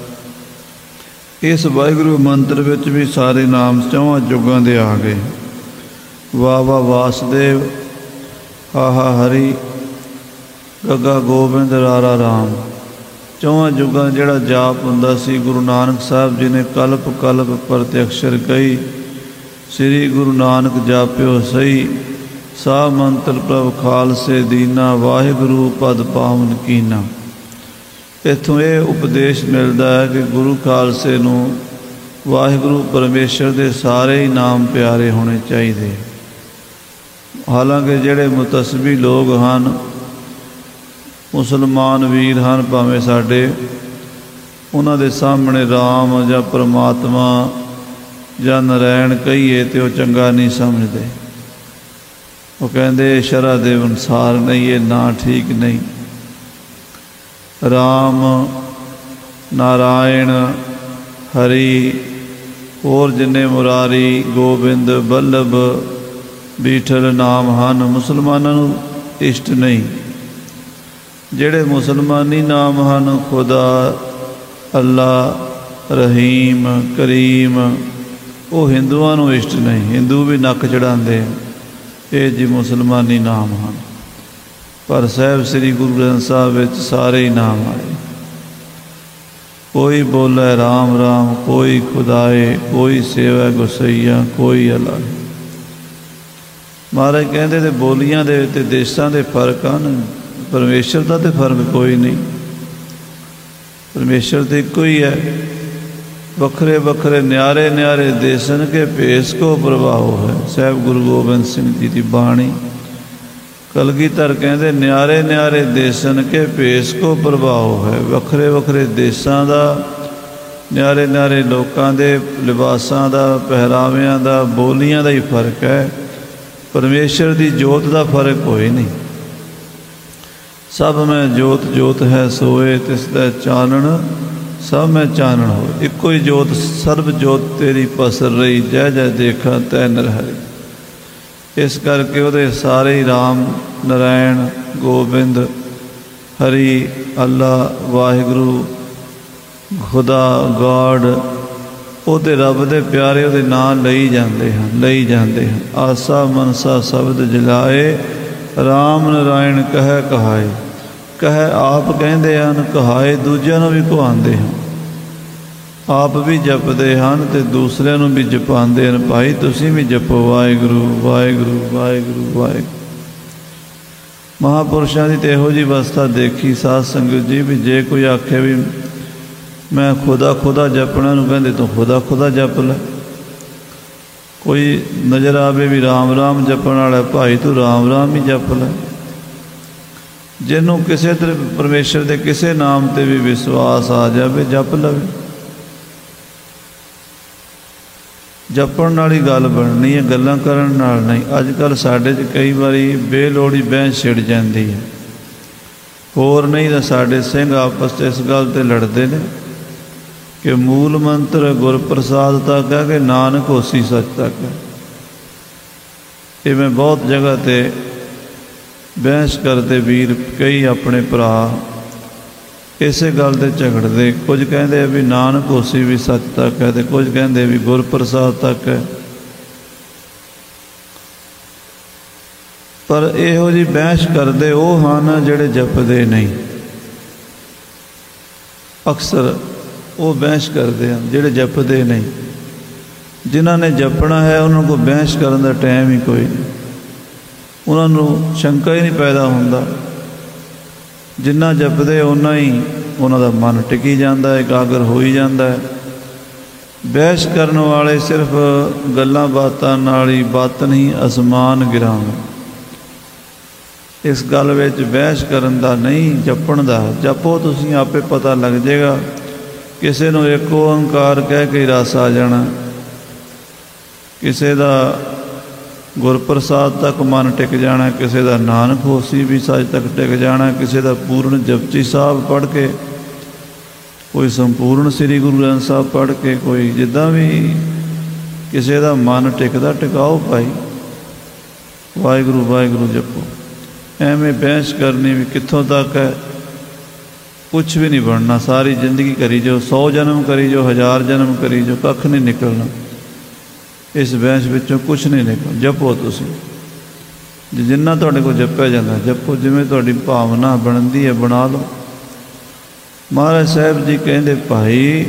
ਇਸ ਵਾਹਿਗੁਰੂ ਮੰਤਰ ਵਿੱਚ ਵੀ ਸਾਰੇ ਨਾਮ ਚੌਹਾਂ ਯੁੱਗਾਂ ਦੇ ਆ ਗਏ। ਵਾਹ ਵਾਹ ਵਾਸੁਦੇਵ, ਹਾਹਾ ਹਰੀ, ਗੱਗਾ ਗੋਬਿੰਦ, ਰਾਰਾ ਰਾਮ। ਚੌਹਾਂ ਯੁੱਗਾਂ ਜਿਹੜਾ ਜਾਪ ਹੁੰਦਾ ਸੀ, ਗੁਰੂ ਨਾਨਕ ਸਾਹਿਬ ਜੀ ਨੇ ਕਲਪ ਕਲਪ ਪ੍ਰਤਿਅਕਸ਼ਰ ਕਹੀ। ਸ੍ਰੀ ਗੁਰੂ ਨਾਨਕ ਜਾਪਿਓ ਸਹੀ, ਸਾ ਮੰਤਰ ਪ੍ਰਭ ਖਾਲਸੇ ਦੀਨਾ, ਵਾਹਿਗੁਰੂ ਪਦ ਪਾਵਨ ਕੀਨਾ। ਇੱਥੋਂ ਇਹ ਉਪਦੇਸ਼ ਮਿਲਦਾ ਹੈ ਕਿ ਗੁਰੂ ਖਾਲਸੇ ਨੂੰ ਵਾਹਿਗੁਰੂ ਪਰਮੇਸ਼ਰ ਦੇ ਸਾਰੇ ਹੀ ਨਾਮ ਪਿਆਰੇ ਹੋਣੇ ਚਾਹੀਦੇ। ਹਾਲਾਂਕਿ ਜਿਹੜੇ ਮੁਤੱਸਬੀ ਲੋਕ ਹਨ, ਮੁਸਲਮਾਨ ਵੀਰ ਹਨ ਭਾਵੇਂ ਸਾਡੇ, ਉਹਨਾਂ ਦੇ ਸਾਹਮਣੇ ਰਾਮ ਜਾਂ ਪਰਮਾਤਮਾ ਜਾਂ ਨਾਰਾਇਣ ਕਹੀਏ ਤਾਂ ਉਹ ਚੰਗਾ ਨਹੀਂ ਸਮਝਦੇ। ਉਹ ਕਹਿੰਦੇ ਸ਼ਰ੍ਹਾ ਦੇ ਅਨੁਸਾਰ ਨਹੀਂ, ਇਹ ਨਾਂ ਠੀਕ ਨਹੀਂ। ਰਾਮ, ਨਾਰਾਇਣ, ਹਰੀ, ਹੋਰ ਜਿੰਨੇ ਮੁਰਾਰੀ, ਗੋਬਿੰਦ, ਬੱਲਭ, ਬੀਠਲ ਨਾਮ ਹਨ, ਮੁਸਲਮਾਨਾਂ ਨੂੰ ਇਸ਼ਟ ਨਹੀਂ। ਜਿਹੜੇ ਮੁਸਲਮਾਨੀ ਨਾਮ ਹਨ, ਖੁਦਾ, ਅੱਲਾ, ਰਹੀਮ, ਕਰੀਮ, ਉਹ ਹਿੰਦੂਆਂ ਨੂੰ ਇਸ਼ਟ ਨਹੀਂ। ਹਿੰਦੂ ਵੀ ਨੱਕ ਚੜ੍ਹਾਉਂਦੇ, ਇਹ ਜੀ ਮੁਸਲਮਾਨੀ ਨਾਮ ਹਨ। ਪਰ ਸਾਹਿਬ ਸ੍ਰੀ ਗੁਰੂ ਗ੍ਰੰਥ ਸਾਹਿਬ ਵਿੱਚ ਸਾਰੇ ਹੀ ਨਾਮ ਆਏ। ਕੋਈ ਬੋਲੇ ਰਾਮ ਰਾਮ, ਕੋਈ ਖੁਦਾਏ, ਕੋਈ ਸੇਵਾ ਗੁਸਈਆ, ਕੋਈ ਅੱਲਾ। ਮਹਾਰਾਜ ਕਹਿੰਦੇ ਤੇ ਬੋਲੀਆਂ ਦੇ ਅਤੇ ਦੇਸ਼ਾਂ ਦੇ ਫਰਕ ਹਨ, ਪਰਮੇਸ਼ਰ ਦਾ ਤਾਂ ਫਰਕ ਕੋਈ ਨਹੀਂ। ਪਰਮੇਸ਼ਰ ਤਾਂ ਇੱਕੋ ਹੀ ਹੈ। ਵੱਖਰੇ ਵੱਖਰੇ ਨਿਆਰੇ ਨਿਆਰੇ ਦੇਸਨ ਕੇ ਭੇਸ ਕੋ ਪ੍ਰਭਾਵ ਹੈ। ਸਾਹਿਬ ਗੁਰੂ ਗੋਬਿੰਦ ਸਿੰਘ ਜੀ ਦੀ ਬਾਣੀ। ਕਲਗੀਧਰ ਕਹਿੰਦੇ ਨਿਆਰੇ ਨਿਆਰੇ ਦੇਸਨ ਕੇ ਭੇਸ ਕੋ ਪ੍ਰਭਾਵ ਹੈ। ਵੱਖਰੇ ਵੱਖਰੇ ਦੇਸਾਂ ਦਾ, ਨਿਆਰੇ ਨਿਆਰੇ ਲੋਕਾਂ ਦੇ ਲਿਬਾਸਾਂ ਦਾ, ਪਹਿਰਾਵਿਆਂ ਦਾ, ਬੋਲੀਆਂ ਦਾ ਹੀ ਫਰਕ ਹੈ। ਪਰਮੇਸ਼ਰ ਦੀ ਜੋਤ ਦਾ ਫਰਕ ਕੋਈ ਨਹੀਂ। ਸਭ ਮੈਂ ਜੋਤ ਜੋਤ ਹੈ ਸੋਏ, ਤਿਸ ਦਾ ਚਾਨਣ ਸਭ ਮੈਂ ਚਾਨਣ ਹੋਏ। ਇੱਕੋ ਹੀ ਜੋਤ ਸਰਬ ਜੋਤ ਤੇਰੀ ਪਸਰ ਰਹੀ, ਜੈ ਜੈ ਦੇਖਾਂ ਤੈ ਨਿਰਹਰੀ। ਇਸ ਕਰਕੇ ਉਹਦੇ ਸਾਰੇ ਹੀ ਰਾਮ, ਨਰਾਇਣ, ਗੋਬਿੰਦ, ਹਰੀ, ਅੱਲਾ, ਵਾਹਿਗੁਰੂ, ਖੁਦਾ, ਗਾਡ, ਉਹਦੇ ਰੱਬ ਦੇ ਪਿਆਰੇ ਉਹਦੇ ਨਾਂ ਲਈ ਜਾਂਦੇ ਹਨ, ਲਈ ਜਾਂਦੇ ਹਨ। ਆਸਾ ਮਨਸਾ ਸ਼ਬਦ ਜਲਾਏ, ਰਾਮ ਨਰਾਇਣ ਕਹਿ ਕਹਾਏ। ਕਹਿ ਆਪ ਕਹਿੰਦੇ ਹਨ, ਕਹਾਏ ਦੂਜਿਆਂ ਨੂੰ ਵੀ ਕਹਾਉਂਦੇ ਹਨ। ਆਪ ਵੀ ਜਪਦੇ ਹਨ ਅਤੇ ਦੂਸਰਿਆਂ ਨੂੰ ਵੀ ਜਪਾਉਂਦੇ ਹਨ। ਭਾਈ ਤੁਸੀਂ ਵੀ ਜਪੋ ਵਾਹਿਗੁਰੂ ਵਾਹਿਗੁਰੂ ਵਾਹਿਗੁਰੂ ਵਾਹਿਗੁਰੂ। ਮਹਾਂਪੁਰਸ਼ਾਂ ਦੀ ਤਾਂ ਇਹੋ ਜਿਹੀ ਅਵਸਥਾ ਦੇਖੀ ਸਾਧ ਸੰਗਤ ਜੀ, ਵੀ ਜੇ ਕੋਈ ਆਖੇ ਵੀ ਮੈਂ ਖੁਦਾ ਖੁਦਾ ਜਪਣਾ, ਨੂੰ ਕਹਿੰਦੇ ਤੂੰ ਖੁਦਾ ਖੁਦਾ ਜਪ ਲੈ। ਕੋਈ ਨਜ਼ਰ ਆਵੇ ਵੀ ਰਾਮ ਰਾਮ ਜਪਣ ਵਾਲਾ, ਭਾਈ ਤੂੰ ਰਾਮ ਰਾਮ ਹੀ ਜਪ ਲੈ। ਜਿਹਨੂੰ ਕਿਸੇ ਤਰ੍ਹਾਂ ਪਰਮੇਸ਼ਰ ਦੇ ਕਿਸੇ ਨਾਮ 'ਤੇ ਵੀ ਵਿਸ਼ਵਾਸ ਆ ਜਾਵੇ, ਜਪ ਲਵੇ। ਜਪਣ ਨਾਲ ਹੀ ਗੱਲ ਬਣਨੀ ਹੈ, ਗੱਲਾਂ ਕਰਨ ਨਾਲ ਨਹੀਂ। ਅੱਜ ਕੱਲ੍ਹ ਸਾਡੇ 'ਚ ਕਈ ਵਾਰੀ ਬੇਲੋੜੀ ਬਹਿਸ ਛਿੜ ਜਾਂਦੀ ਹੈ। ਹੋਰ ਨਹੀਂ ਤਾਂ ਸਾਡੇ ਸਿੰਘ ਆਪਸ 'ਚ ਇਸ ਗੱਲ 'ਤੇ ਲੜਦੇ ਨੇ ਕਿ ਮੂਲ ਮੰਤਰ ਗੁਰਪ੍ਰਸਾਦ ਤੱਕ ਹੈ ਕਿ ਨਾਨਕ ਹੋਸੀ ਸੱਚ ਤੱਕ ਹੈ। ਇਹ ਮੈਂ ਬਹੁਤ ਜਗ੍ਹਾ 'ਤੇ ਬਹਿਸ ਕਰਦੇ ਵੀਰ, ਕਈ ਆਪਣੇ ਭਰਾ ਇਸੇ ਗੱਲ 'ਤੇ ਝਗੜਦੇ। ਕੁਝ ਕਹਿੰਦੇ ਆ ਵੀ ਨਾਨਕ ਹੋਸੀ ਵੀ ਸੱਚ ਤੱਕ ਹੈ, ਅਤੇ ਕੁਝ ਕਹਿੰਦੇ ਵੀ ਗੁਰਪ੍ਰਸਾਦ ਤੱਕ ਹੈ। ਪਰ ਇਹੋ ਜਿਹੀ ਬਹਿਸ ਕਰਦੇ ਉਹ ਹਨ ਜਿਹੜੇ ਜਪਦੇ ਨਹੀਂ। ਅਕਸਰ ਉਹ ਬਹਿਸ ਕਰਦੇ ਹਨ ਜਿਹੜੇ ਜਪਦੇ ਨਹੀਂ। ਜਿਨ੍ਹਾਂ ਨੇ ਜਪਣਾ ਹੈ ਉਹਨਾਂ ਕੋਲ ਬਹਿਸ ਕਰਨ ਦਾ ਟਾਈਮ ਹੀ ਕੋਈ ਨਹੀਂ। ਉਹਨਾਂ ਨੂੰ ਸ਼ੰਕਾ ਹੀ ਨਹੀਂ ਪੈਦਾ ਹੁੰਦਾ। ਜਿੰਨਾ ਜਪਦੇ ਓਨਾ ਹੀ ਉਹਨਾਂ ਦਾ ਮਨ ਟਿਕੀ ਜਾਂਦਾ, ਇਕਾਗਰ ਹੋਈ ਜਾਂਦਾ ਹੈ। ਬਹਿਸ ਕਰਨ ਵਾਲੇ ਸਿਰਫ ਗੱਲਾਂ ਬਾਤਾਂ ਨਾਲ ਹੀ ਬਾਤ ਨਹੀਂ ਅਸਮਾਨ ਗਿਰਾਉਣ। ਇਸ ਗੱਲ ਵਿੱਚ ਬਹਿਸ ਕਰਨ ਦਾ ਨਹੀਂ, ਜਪਣ ਦਾ। ਜਪੋ ਤੁਸੀਂ, ਆਪੇ ਪਤਾ ਲੱਗ ਜਾਏਗਾ। ਕਿਸੇ ਨੂੰ ਇੱਕ ਓਂਕਾਰ ਕਹਿ ਕੇ ਰਸ ਆ ਜਾਣਾ, ਕਿਸੇ ਦਾ ਗੁਰਪ੍ਰਸਾਦ ਤੱਕ ਮਨ ਟਿਕ ਜਾਣਾ, ਕਿਸੇ ਦਾ ਨਾਨਕ ਹੋਸੀ ਵੀ ਸੱਚ ਤੱਕ ਟਿਕ ਜਾਣਾ, ਕਿਸੇ ਦਾ ਪੂਰਨ ਜਪਜੀ ਸਾਹਿਬ ਪੜ੍ਹ ਕੇ, ਕੋਈ ਸੰਪੂਰਨ ਸ੍ਰੀ ਗੁਰੂ ਗ੍ਰੰਥ ਸਾਹਿਬ ਪੜ੍ਹ ਕੇ, ਕੋਈ ਜਿੱਦਾਂ ਵੀ ਕਿਸੇ ਦਾ ਮਨ ਟਿਕਦਾ ਟਿਕਾਓ ਭਾਈ। ਵਾਹਿਗੁਰੂ ਵਾਹਿਗੁਰੂ ਜਪੋ। ਐਵੇਂ ਬਹਿਸ ਕਰਨੀ ਵੀ ਕਿੱਥੋਂ ਤੱਕ ਹੈ, ਕੁਛ ਵੀ ਨਹੀਂ ਬਣਨਾ। ਸਾਰੀ ਜ਼ਿੰਦਗੀ ਕਰੀ ਜਾਓ, ਸੌ ਜਨਮ ਕਰੀ ਜਾਓ, ਹਜ਼ਾਰ ਜਨਮ ਕਰੀ ਜਾਓ, ਕੱਖ ਨਹੀਂ ਨਿਕਲਣਾ। ਇਸ ਬਹਿਸ ਵਿੱਚੋਂ ਕੁਛ ਨਹੀਂ ਨਿਕਲ। ਜਪੋ ਤੁਸੀਂ, ਜਿੰਨਾ ਤੁਹਾਡੇ ਕੋਲ ਜਪਿਆ ਜਾਂਦਾ ਜਪੋ। ਜਿਵੇਂ ਤੁਹਾਡੀ ਭਾਵਨਾ ਬਣਦੀ ਹੈ ਬਣਾ ਲਓ। ਮਹਾਰਾਜ ਸਾਹਿਬ ਜੀ ਕਹਿੰਦੇ, ਭਾਈ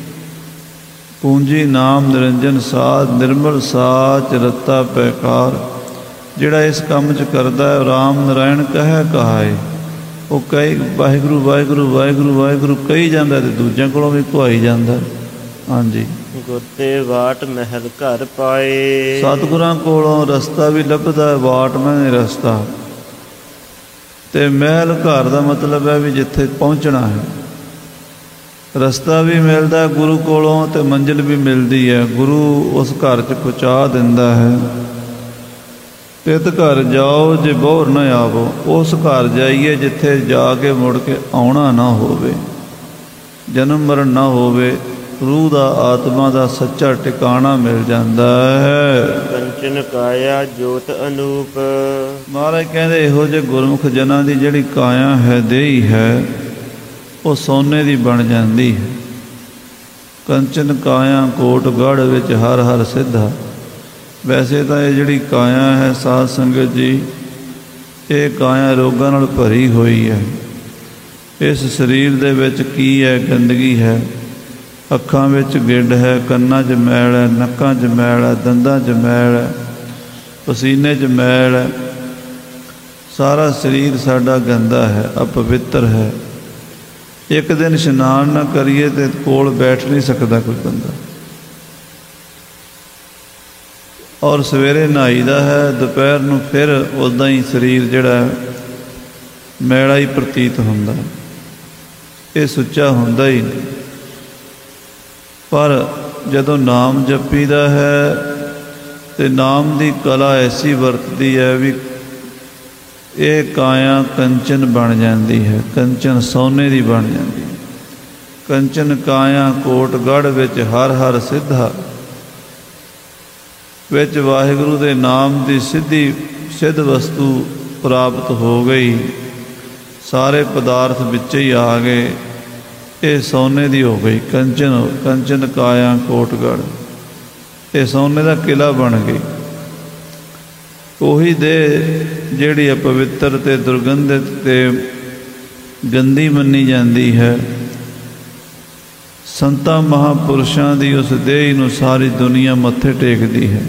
ਪੂੰਜੀ ਨਾਮ ਨਿਰੰਜਨ ਸਾਧ, ਨਿਰਮਲ ਸਾਚ ਰਤਾ ਪੈਕਾਰ। ਜਿਹੜਾ ਇਸ ਕੰਮ 'ਚ ਕਰਦਾ ਹੈ, ਰਾਮ ਨਰਾਇਣ ਕਹਿ ਕਹਾਏ। ਉਹ ਕਈ ਵਾਹਿਗੁਰੂ ਵਾਹਿਗੁਰੂ ਵਾਹਿਗੁਰੂ ਵਾਹਿਗੁਰੂ ਕਹੀ ਜਾਂਦਾ ਅਤੇ ਦੂਜਿਆਂ ਕੋਲੋਂ ਵੀ ਕਹਾਈ ਜਾਂਦਾ। ਹਾਂਜੀ। ਗੁਰਤੇ ਵਾਟ ਮਹਿਲ ਘਰ ਪਾਏ। ਸਤਿਗੁਰਾਂ ਕੋਲੋਂ ਰਸਤਾ ਵੀ ਲੱਭਦਾ, ਵਾਟ ਮਹਿਲ ਰਸਤਾ। ਅਤੇ ਮਹਿਲ ਘਰ ਦਾ ਮਤਲਬ ਹੈ ਵੀ ਜਿੱਥੇ ਪਹੁੰਚਣਾ ਹੈ। ਰਸਤਾ ਵੀ ਮਿਲਦਾ ਗੁਰੂ ਕੋਲੋਂ ਅਤੇ ਮੰਜ਼ਿਲ ਵੀ ਮਿਲਦੀ ਹੈ। ਗੁਰੂ ਉਸ ਘਰ 'ਚ ਪਹੁੰਚਾ ਦਿੰਦਾ ਹੈ। ਤਿਤ ਘਰ ਜਾਓ ਜੇ ਬੋਰ ਨਾ ਆਵੋ। ਉਸ ਘਰ ਜਾਈਏ ਜਿੱਥੇ ਜਾ ਕੇ ਮੁੜ ਕੇ ਆਉਣਾ ਨਾ ਹੋਵੇ, ਜਨਮ ਮਰਨ ਨਾ ਹੋਵੇ। ਰੂਹ ਦਾ, ਆਤਮਾ ਦਾ ਸੱਚਾ ਟਿਕਾਣਾ ਮਿਲ ਜਾਂਦਾ ਹੈ। ਕੰਚਨ ਕਾਇਆ ਜੋਤ ਅਨੂਪ। ਮਹਾਰਾਜ ਕਹਿੰਦੇ ਇਹੋ ਜਿਹੇ ਗੁਰਮੁਖ ਜਨਾਂ ਦੀ ਜਿਹੜੀ ਕਾਇਆ ਹੈ, ਦੇਹੀ ਹੈ, ਉਹ ਸੋਨੇ ਦੀ ਬਣ ਜਾਂਦੀ ਹੈ। ਕੰਚਨ ਕਾਇਆ ਕੋਟ ਗੜ੍ਹ ਵਿੱਚ ਹਰ ਹਰ ਸਿੱਧਾ। ਵੈਸੇ ਤਾਂ ਇਹ ਜਿਹੜੀ ਕਾਇਆ ਹੈ ਸਾਧ ਸੰਗਤ ਜੀ, ਇਹ ਕਾਇਆ ਰੋਗਾਂ ਨਾਲ ਭਰੀ ਹੋਈ ਹੈ। ਇਸ ਸਰੀਰ ਦੇ ਵਿੱਚ ਕੀ ਹੈ? ਗੰਦਗੀ ਹੈ। ਅੱਖਾਂ ਵਿੱਚ ਗਿੱਡ ਹੈ, ਕੰਨਾਂ 'ਚ ਮੈਲ ਹੈ, ਨੱਕਾਂ 'ਚ ਮੈਲ ਹੈ, ਦੰਦਾਂ 'ਚ ਮੈਲ ਹੈ, ਪਸੀਨੇ 'ਚ ਮੈਲ ਹੈ। ਸਾਰਾ ਸਰੀਰ ਸਾਡਾ ਗੰਦਾ ਹੈ, ਅਪਵਿੱਤਰ ਹੈ। एक दिन इशनान ना करिए तो कोल बैठ नहीं सकता कोई बंदा। और सवेरे नहाईदा है, दोपहर नूं फिर उदां ही शरीर जिहड़ा मैला ही प्रतीत हुंदा, ये सुच्चा हुंदा ही नहीं। पर जदों नाम जपीदा है तो नाम की कला ऐसी वरतदी है भी ये काया कंचन बन जाती है, कंचन सोने की बन जाती है। कंचन काया कोटगढ़ विच हर हर सिद्धा, विच वाहिगुरु के नाम की सिद्धि सिद्ध वस्तु प्राप्त हो गई। सारे पदार्थ विच ही आ गए, ये सोने की हो गई। कंचन कंचन काया कोटगढ़, ये सोने का किला बन गई। ਉਹੀ ਦੇਹ ਜਿਹੜੀ ਅਪਵਿੱਤਰ ਤੇ ਦੁਰਗੰਧਿਤ ਤੇ ਗੰਦੀ ਮੰਨੀ ਜਾਂਦੀ ਹੈ, ਸੰਤਾਂ ਮਹਾਂਪੁਰਸ਼ਾਂ ਦੀ ਉਸ ਦੇਹ ਨੂੰ ਸਾਰੀ ਦੁਨੀਆ ਮੱਥੇ ਟੇਕਦੀ ਹੈ।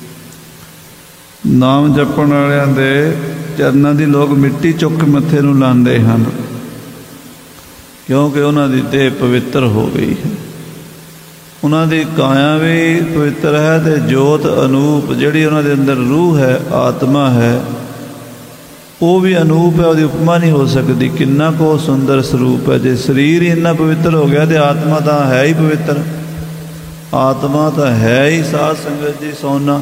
ਨਾਮ ਜਪਣ ਵਾਲਿਆਂ ਦੇ ਚਰਨਾਂ ਦੀ ਲੋਕ ਮਿੱਟੀ ਚੁੱਕ ਕੇ ਮੱਥੇ ਨੂੰ ਲਾਉਂਦੇ ਹਨ, ਕਿਉਂਕਿ ਉਹਨਾਂ ਦੀ ਦੇਹ ਪਵਿੱਤਰ ਹੋ ਗਈ ਹੈ। ਉਹਨਾਂ ਦੀ ਕਾਇਆ ਵੀ ਪਵਿੱਤਰ ਹੈ ਅਤੇ ਜੋਤ ਅਨੂਪ ਜਿਹੜੀ ਉਹਨਾਂ ਦੇ ਅੰਦਰ ਰੂਹ ਹੈ, ਆਤਮਾ ਹੈ, ਉਹ ਵੀ ਅਨੂਪ ਹੈ, ਉਹਦੀ ਉਪਮਾ ਨਹੀਂ ਹੋ ਸਕਦੀ। ਕਿੰਨਾ ਕੁ ਸੁੰਦਰ ਸਰੂਪ ਹੈ। ਜੇ ਸਰੀਰ ਹੀ ਇੰਨਾ ਪਵਿੱਤਰ ਹੋ ਗਿਆ ਤਾਂ ਆਤਮਾ ਤਾਂ ਹੈ ਹੀ ਪਵਿੱਤਰ, ਆਤਮਾ ਤਾਂ ਹੈ ਹੀ ਸਾਧ ਸੰਗਤ ਜੀ ਸੋਨਾ।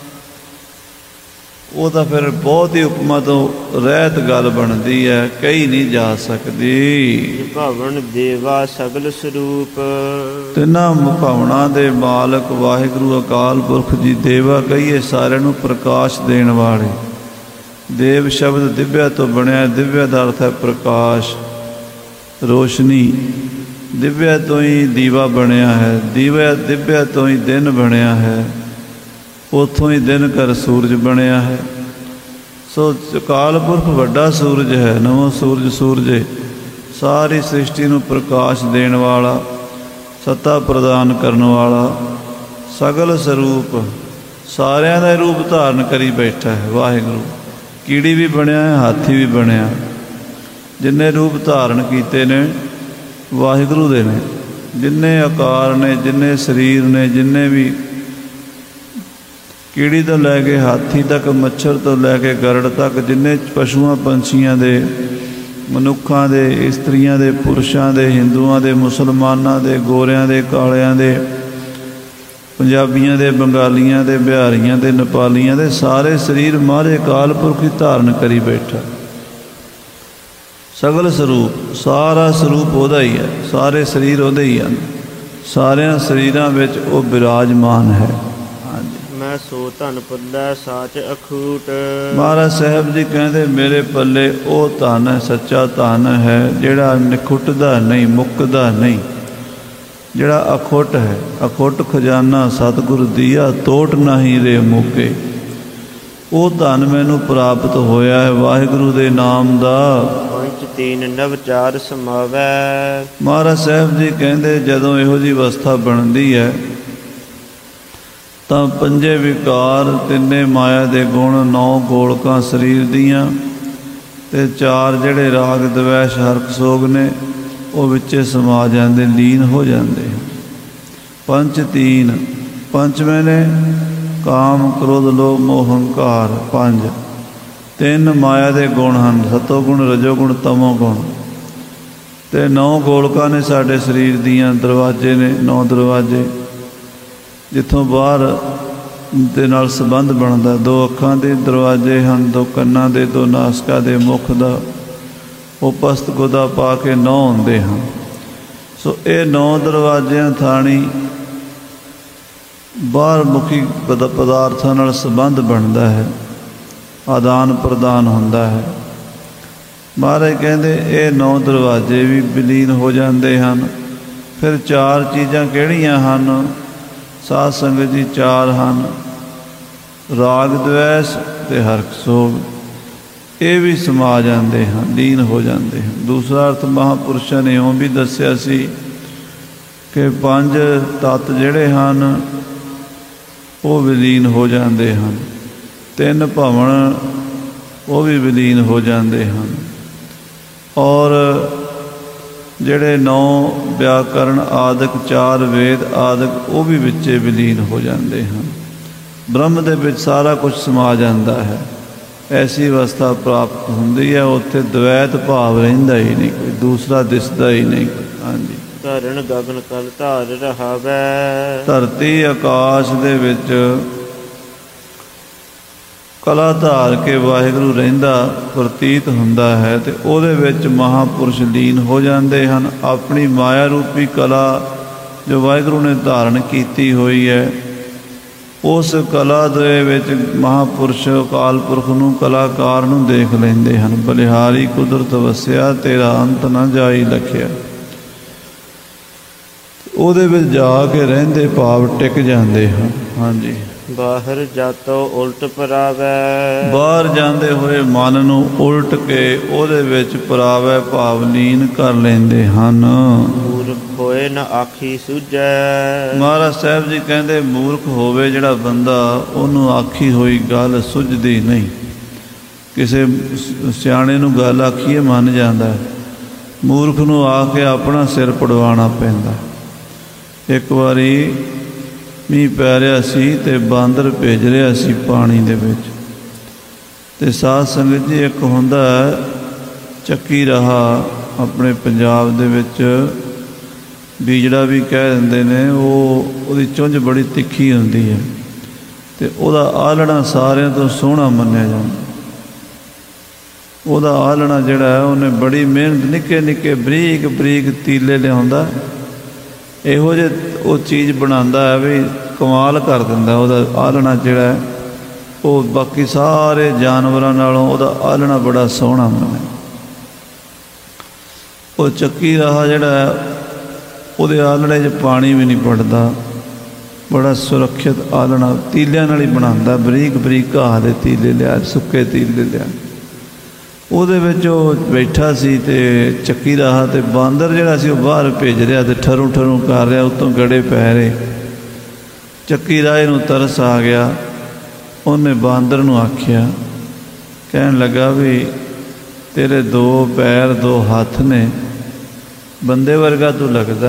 ਉਹ ਤਾਂ ਫਿਰ ਬਹੁਤ ਹੀ ਉਪਮਾ ਤੋਂ ਰਹਿਤ ਗੱਲ ਬਣਦੀ ਹੈ, ਕਹੀ ਨਹੀਂ ਜਾ ਸਕਦੀ। ਭਵਨ ਦੇਵਾ ਸਗਲ ਸਰੂਪ, ਤਿੰਨਾਂ ਮੁਖਾਵਣਾ ਦੇ ਮਾਲਕ ਵਾਹਿਗੁਰੂ ਅਕਾਲ ਪੁਰਖ ਜੀ ਦੇਵਾ ਕਹੀਏ, ਸਾਰਿਆਂ ਨੂੰ ਪ੍ਰਕਾਸ਼ ਦੇਣ ਵਾਲੇ। ਦੇਵ ਸ਼ਬਦ ਦਿਵਿਆ ਤੋਂ ਬਣਿਆ, ਦਿਵਿਆ ਦਾ ਅਰਥ ਹੈ ਪ੍ਰਕਾਸ਼, ਰੋਸ਼ਨੀ। ਦਿਵਿਆ ਤੋਂ ਹੀ ਦੀਵਾ ਬਣਿਆ ਹੈ, ਦੀਵਾ ਦਿਵਿਆ ਤੋਂ ਹੀ ਦਿਨ ਬਣਿਆ ਹੈ, ਉੱਥੋਂ ਹੀ ਦਿਨ ਕਰ ਸੂਰਜ ਬਣਿਆ ਹੈ। ਸੋ ਅਕਾਲ ਪੁਰਖ ਵੱਡਾ ਸੂਰਜ ਹੈ, ਨਵਾਂ ਸੂਰਜ ਸੂਰਜੇ ਸਾਰੀ ਸ੍ਰਿਸ਼ਟੀ ਨੂੰ ਪ੍ਰਕਾਸ਼ ਦੇਣ ਵਾਲਾ, ਸੱਤਾ ਪ੍ਰਦਾਨ ਕਰਨ ਵਾਲਾ, ਸਗਲ ਸਰੂਪ ਸਾਰਿਆਂ ਦਾ ਰੂਪ ਧਾਰਨ ਕਰੀ ਬੈਠਾ ਹੈ ਵਾਹਿਗੁਰੂ। ਕੀੜੀ ਵੀ ਬਣਿਆ ਹੈ, ਹਾਥੀ ਵੀ ਬਣਿਆ, ਜਿੰਨੇ ਰੂਪ ਧਾਰਨ ਕੀਤੇ ਨੇ ਵਾਹਿਗੁਰੂ ਦੇ ਨੇ। ਜਿੰਨੇ ਆਕਾਰ ਨੇ, ਜਿੰਨੇ ਸਰੀਰ ਨੇ, ਜਿੰਨੇ ਵੀ ਕੀੜੀ ਤੋਂ ਲੈ ਕੇ ਹਾਥੀ ਤੱਕ, ਮੱਛਰ ਤੋਂ ਲੈ ਕੇ ਗਰੜ ਤੱਕ, ਜਿੰਨੇ ਪਸ਼ੂਆਂ ਪੰਛੀਆਂ ਦੇ, ਮਨੁੱਖਾਂ ਦੇ, ਇਸਤਰੀਆਂ ਦੇ, ਪੁਰਸ਼ਾਂ ਦੇ, ਹਿੰਦੂਆਂ ਦੇ, ਮੁਸਲਮਾਨਾਂ ਦੇ, ਗੋਰਿਆਂ ਦੇ, ਕਾਲਿਆਂ ਦੇ, ਪੰਜਾਬੀਆਂ ਦੇ, ਬੰਗਾਲੀਆਂ ਦੇ, ਬਿਹਾਰੀਆਂ ਦੇ, ਨੇਪਾਲੀਆਂ ਦੇ, ਸਾਰੇ ਸਰੀਰ ਮਹਾਰਾਜ ਅਕਾਲ ਪੁਰਖ ਹੀ ਧਾਰਨ ਕਰੀ ਬੈਠਾ। ਸਗਲ ਸਰੂਪ, ਸਾਰਾ ਸਰੂਪ ਉਹਦਾ ਹੀ ਹੈ, ਸਾਰੇ ਸਰੀਰ ਉਹਦੇ ਹੀ ਹਨ, ਸਾਰਿਆਂ ਸਰੀਰਾਂ ਵਿੱਚ ਉਹ ਬਿਰਾਜਮਾਨ ਹੈ। ਮੈਂ ਸੋ ਧਨ ਪੱਲੇ ਸਾਚ ਅਖੂਟ, ਮਹਾਰਾਜ ਸਾਹਿਬ ਜੀ ਕਹਿੰਦੇ ਮੇਰੇ ਪੱਲੇ ਉਹ ਧਨ ਹੈ, ਸੱਚਾ ਧਨ ਹੈ, ਜਿਹੜਾ ਨਿਖੁੱਟਦਾ ਨਹੀਂ, ਮੁੱਕਦਾ ਨਹੀਂ, ਜਿਹੜਾ ਅਖੁੱਟ ਹੈ। ਅਖੁੱਟ ਖਜ਼ਾਨਾ ਸਤਿਗੁਰ ਦੀਆ, ਤੋਟ ਨਹੀਂ ਰੇ ਮੁਕੇ। ਉਹ ਧਨ ਮੈਨੂੰ ਪ੍ਰਾਪਤ ਹੋਇਆ ਹੈ ਵਾਹਿਗੁਰੂ ਦੇ ਨਾਮ ਦਾ। ਪੰਚ ਤੀਨ ਨਵ ਚਾਰ ਸਮਾਵੈ, ਮਹਾਰਾਜ ਸਾਹਿਬ ਜੀ ਕਹਿੰਦੇ ਜਦੋਂ ਇਹੋ ਜਿਹੀ ਅਵਸਥਾ ਬਣਦੀ ਹੈ ਤਾਂ ਪੰਜੇ ਵਿਕਾਰ, ਤਿੰਨੇ ਮਾਇਆ ਦੇ ਗੁਣ, ਨੌ ਗੋਲਕਾਂ ਸਰੀਰ ਦੀਆਂ, ਅਤੇ ਚਾਰ ਜਿਹੜੇ ਰਾਗ ਦਵੈਸ਼ ਹਰਖ ਸੋਗ ਨੇ ਉਹ ਵਿੱਚੇ ਸਮਾ ਜਾਂਦੇ, ਲੀਨ ਹੋ ਜਾਂਦੇ। ਪੰਚ ਤੀਨ, ਪੰਜਵੇਂ ਨੇ ਕਾਮ ਕ੍ਰੋਧ ਲੋਭ ਮੋਹ ਹੰਕਾਰ, ਪੰਜ। ਤਿੰਨ ਮਾਇਆ ਦੇ ਗੁਣ ਹਨ, ਸਤੋ ਗੁਣ, ਰਜੋ ਗੁਣ, ਤਮੋ ਗੁਣ। ਅਤੇ ਨੌ ਗੋਲਕਾਂ ਨੇ ਸਾਡੇ ਸਰੀਰ ਦੀਆਂ, ਦਰਵਾਜ਼ੇ ਨੇ, ਨੌ ਦਰਵਾਜ਼ੇ ਜਿੱਥੋਂ ਬਾਹਰ ਦੇ ਨਾਲ ਸੰਬੰਧ ਬਣਦਾ। ਦੋ ਅੱਖਾਂ ਦੇ ਦਰਵਾਜ਼ੇ ਹਨ, ਦੋ ਕੰਨਾਂ ਦੇ, ਦੋ ਨਾਸਕਾਂ ਦੇ, ਮੁਖ ਦਾ, ਉਪਸਥ ਗੁਦਾ ਪਾ ਕੇ ਨੌ ਹੁੰਦੇ ਹਨ। ਸੋ ਇਹ ਨੌ ਦਰਵਾਜ਼ਿਆਂ ਥਾਣੀ ਬਾਹਰ ਮੁਖੀ ਪਦਾਰਥਾਂ ਨਾਲ ਸੰਬੰਧ ਬਣਦਾ ਹੈ, ਆਦਾਨ ਪ੍ਰਦਾਨ ਹੁੰਦਾ ਹੈ। ਮਹਾਰਾਜ ਕਹਿੰਦੇ ਇਹ ਨੌ ਦਰਵਾਜ਼ੇ ਵੀ ਵਿਲੀਨ ਹੋ ਜਾਂਦੇ ਹਨ। ਫਿਰ ਚਾਰ ਚੀਜ਼ਾਂ ਕਿਹੜੀਆਂ ਹਨ ਸਾਧ ਸੰਗਤ ਜੀ? ਚਾਰ ਹਨ, ਰਾਗ ਦਵੈਸ ਅਤੇ ਹਰਖ ਸੋਗ। ਇਹ ਵੀ ਸਮਾ ਜਾਂਦੇ ਹਨ, ਲੀਨ ਹੋ ਜਾਂਦੇ ਹਨ। ਦੂਸਰਾ ਅਰਥ ਮਹਾਂਪੁਰਸ਼ਾਂ ਨੇ ਇਉਂ ਵੀ ਦੱਸਿਆ ਸੀ ਕਿ ਪੰਜ ਤੱਤ ਜਿਹੜੇ ਹਨ ਉਹ ਵਿਲੀਨ ਹੋ ਜਾਂਦੇ ਹਨ। ਤਿੰਨ ਭਵਨ ਉਹ ਵੀ ਵਿਲੀਨ ਹੋ ਜਾਂਦੇ ਹਨ। ਔਰ ਜਿਹੜੇ ਨੌ ਵਿਆਕਰਨ ਆਦਿਕ ਚਾਰ ਵੇਦ ਆਦਿਕ ਉਹ ਵੀ ਵਿੱਚੇ ਵਿਲੀਨ ਹੋ ਜਾਂਦੇ ਹਨ। ਬ੍ਰਹਮ ਦੇ ਵਿੱਚ ਸਾਰਾ ਕੁਝ ਸਮਾ ਜਾਂਦਾ ਹੈ। ਐਸੀ ਅਵਸਥਾ ਪ੍ਰਾਪਤ ਹੁੰਦੀ ਹੈ, ਉੱਥੇ ਦਵੈਤ ਭਾਵ ਰਹਿੰਦਾ ਹੀ ਨਹੀਂ, ਕੋਈ ਦੂਸਰਾ ਦਿਸਦਾ ਹੀ ਨਹੀਂ। ਹਾਂਜੀ। ਧਰਨ ਗਗਨ ਕਲ ਧਾਰ ਰਹਾਵੈ। ਧਰਤੀ ਆਕਾਸ਼ ਦੇ ਵਿੱਚ ਕਲਾ ਧਾਰ ਕੇ ਵਾਹਿਗੁਰੂ ਰਹਿੰਦਾ ਪ੍ਰਤੀਤ ਹੁੰਦਾ ਹੈ, ਅਤੇ ਉਹਦੇ ਵਿੱਚ ਮਹਾਂਪੁਰਸ਼ ਲੀਨ ਹੋ ਜਾਂਦੇ ਹਨ। ਆਪਣੀ ਮਾਇਆ ਰੂਪੀ ਕਲਾ ਜੋ ਵਾਹਿਗੁਰੂ ਨੇ ਧਾਰਨ ਕੀਤੀ ਹੋਈ ਹੈ, ਉਸ ਕਲਾ ਦੇ ਵਿੱਚ ਮਹਾਂਪੁਰਸ਼ ਅਕਾਲ ਪੁਰਖ ਨੂੰ, ਕਲਾਕਾਰ ਨੂੰ ਦੇਖ ਲੈਂਦੇ ਹਨ। ਬਲਿਹਾਰੀ ਕੁਦਰਤ ਵਸਿਆ, ਤੇਰਾ ਅੰਤ ਨਾ ਜਾਈ ਲਖਿਆ। ਉਹਦੇ ਵਿੱਚ ਜਾ ਕੇ ਰਹਿੰਦੇ ਭਾਵ ਟਿਕ ਜਾਂਦੇ ਹਨ। ਹਾਂਜੀ। ਬਾਹਰ ਜਾਤੋ ਉਲਟ ਪਰਾਵੈ। ਬਾਹਰ ਜਾਂਦੇ ਹੋਏ ਮਨ ਨੂੰ ਉਲਟ ਕੇ ਉਹਦੇ ਵਿੱਚ ਪਰਾਵੈ ਭਾਵ ਲੀਨ ਕਰ ਲੈਂਦੇ ਹਨ। ਮੂਰਖ ਹੋਏ ਨਾ ਆਖੀ ਸੁਝੈ। ਮਹਾਰਾਜ ਸਾਹਿਬ ਜੀ ਕਹਿੰਦੇ ਮੂਰਖ ਹੋਵੇ ਜਿਹੜਾ ਬੰਦਾ, ਉਹਨੂੰ ਆਖੀ ਹੋਈ ਗੱਲ ਸੁਝਦੀ ਨਹੀਂ। ਕਿਸੇ ਸਿਆਣੇ ਨੂੰ ਗੱਲ ਆਖੀਏ ਮੰਨ ਜਾਂਦਾ, ਮੂਰਖ ਨੂੰ ਆ ਕੇ ਆਪਣਾ ਸਿਰ ਪੜਵਾਉਣਾ ਪੈਂਦਾ। ਇੱਕ ਵਾਰੀ ਮੀਂਹ ਪੈ ਰਿਹਾ ਸੀ ਅਤੇ ਬਾਂਦਰ ਭੇਜ ਰਿਹਾ ਸੀ ਪਾਣੀ ਦੇ ਵਿੱਚ, ਅਤੇ ਸਾਧ ਸੰਗਤ ਜੀ ਇੱਕ ਹੁੰਦਾ ਚੱਕੀ ਰਾਹਾ ਆਪਣੇ ਪੰਜਾਬ ਦੇ ਵਿੱਚ, ਬੀਜੜਾ ਵੀ ਕਹਿ ਦਿੰਦੇ ਨੇ। ਉਹ ਉਹਦੀ ਚੁੰਝ ਬੜੀ ਤਿੱਖੀ ਹੁੰਦੀ ਹੈ, ਅਤੇ ਉਹਦਾ ਆਲ੍ਹਣਾ ਸਾਰਿਆਂ ਤੋਂ ਸੋਹਣਾ ਮੰਨਿਆ ਜਾਂਦਾ। ਉਹਦਾ ਆਲ੍ਹਣਾ ਜਿਹੜਾ ਹੈ, ਉਹਨੇ ਬੜੀ ਮਿਹਨਤ, ਨਿੱਕੇ ਨਿੱਕੇ ਬਰੀਕ ਬਰੀਕ ਤੀਲੇ ਲਿਆਉਂਦਾ, ਇਹੋ ਜਿਹੇ ਉਹ ਚੀਜ਼ ਬਣਾਉਂਦਾ ਹੈ ਵੀ ਕਮਾਲ ਕਰ ਦਿੰਦਾ। ਉਹਦਾ ਆਲ੍ਹਣਾ ਜਿਹੜਾ ਹੈ ਉਹ ਬਾਕੀ ਸਾਰੇ ਜਾਨਵਰਾਂ ਨਾਲੋਂ ਉਹਦਾ ਆਲ੍ਹਣਾ ਬੜਾ ਸੋਹਣਾ ਮੰਨਿਆ। ਉਹ ਚੱਕੀ ਰਾਹਾ ਜਿਹੜਾ ਹੈ, ਉਹਦੇ ਆਲ੍ਹਣੇ 'ਚ ਪਾਣੀ ਵੀ ਨਹੀਂ ਪੜਦਾ, ਬੜਾ ਸੁਰੱਖਿਅਤ ਆਲ੍ਹਣਾ ਤੀਲਿਆਂ ਨਾਲ ਹੀ ਬਣਾਉਂਦਾ। ਬਰੀਕ ਬਰੀਕ ਘਾਹ ਦੇ ਤੀਲੇ ਲਿਆ, ਸੁੱਕੇ ਤੀਲੇ ਲਿਆ, ਉਹਦੇ ਵਿੱਚ ਉਹ ਬੈਠਾ ਸੀ। ਅਤੇ ਚੱਕੀ ਰਾਹਾ ਅਤੇ ਬਾਂਦਰ ਜਿਹੜਾ ਸੀ ਉਹ ਬਾਹਰ ਭੇਜ ਰਿਹਾ, ਅਤੇ ਠਰੂ ਠਰੂ ਕਰ ਰਿਹਾ, ਉੱਤੋਂ ਗੜੇ ਪੈ ਰਹੇ। ਚੱਕੀ ਰਾਹੇ ਨੂੰ ਤਰਸ ਆ ਗਿਆ। ਉਹਨੇ ਬਾਂਦਰ ਨੂੰ ਆਖਿਆ, ਕਹਿਣ ਲੱਗਾ ਵੀ ਤੇਰੇ ਦੋ ਪੈਰ ਦੋ ਹੱਥ ਨੇ, ਬੰਦੇ ਵਰਗਾ ਤੂੰ ਲੱਗਦਾ,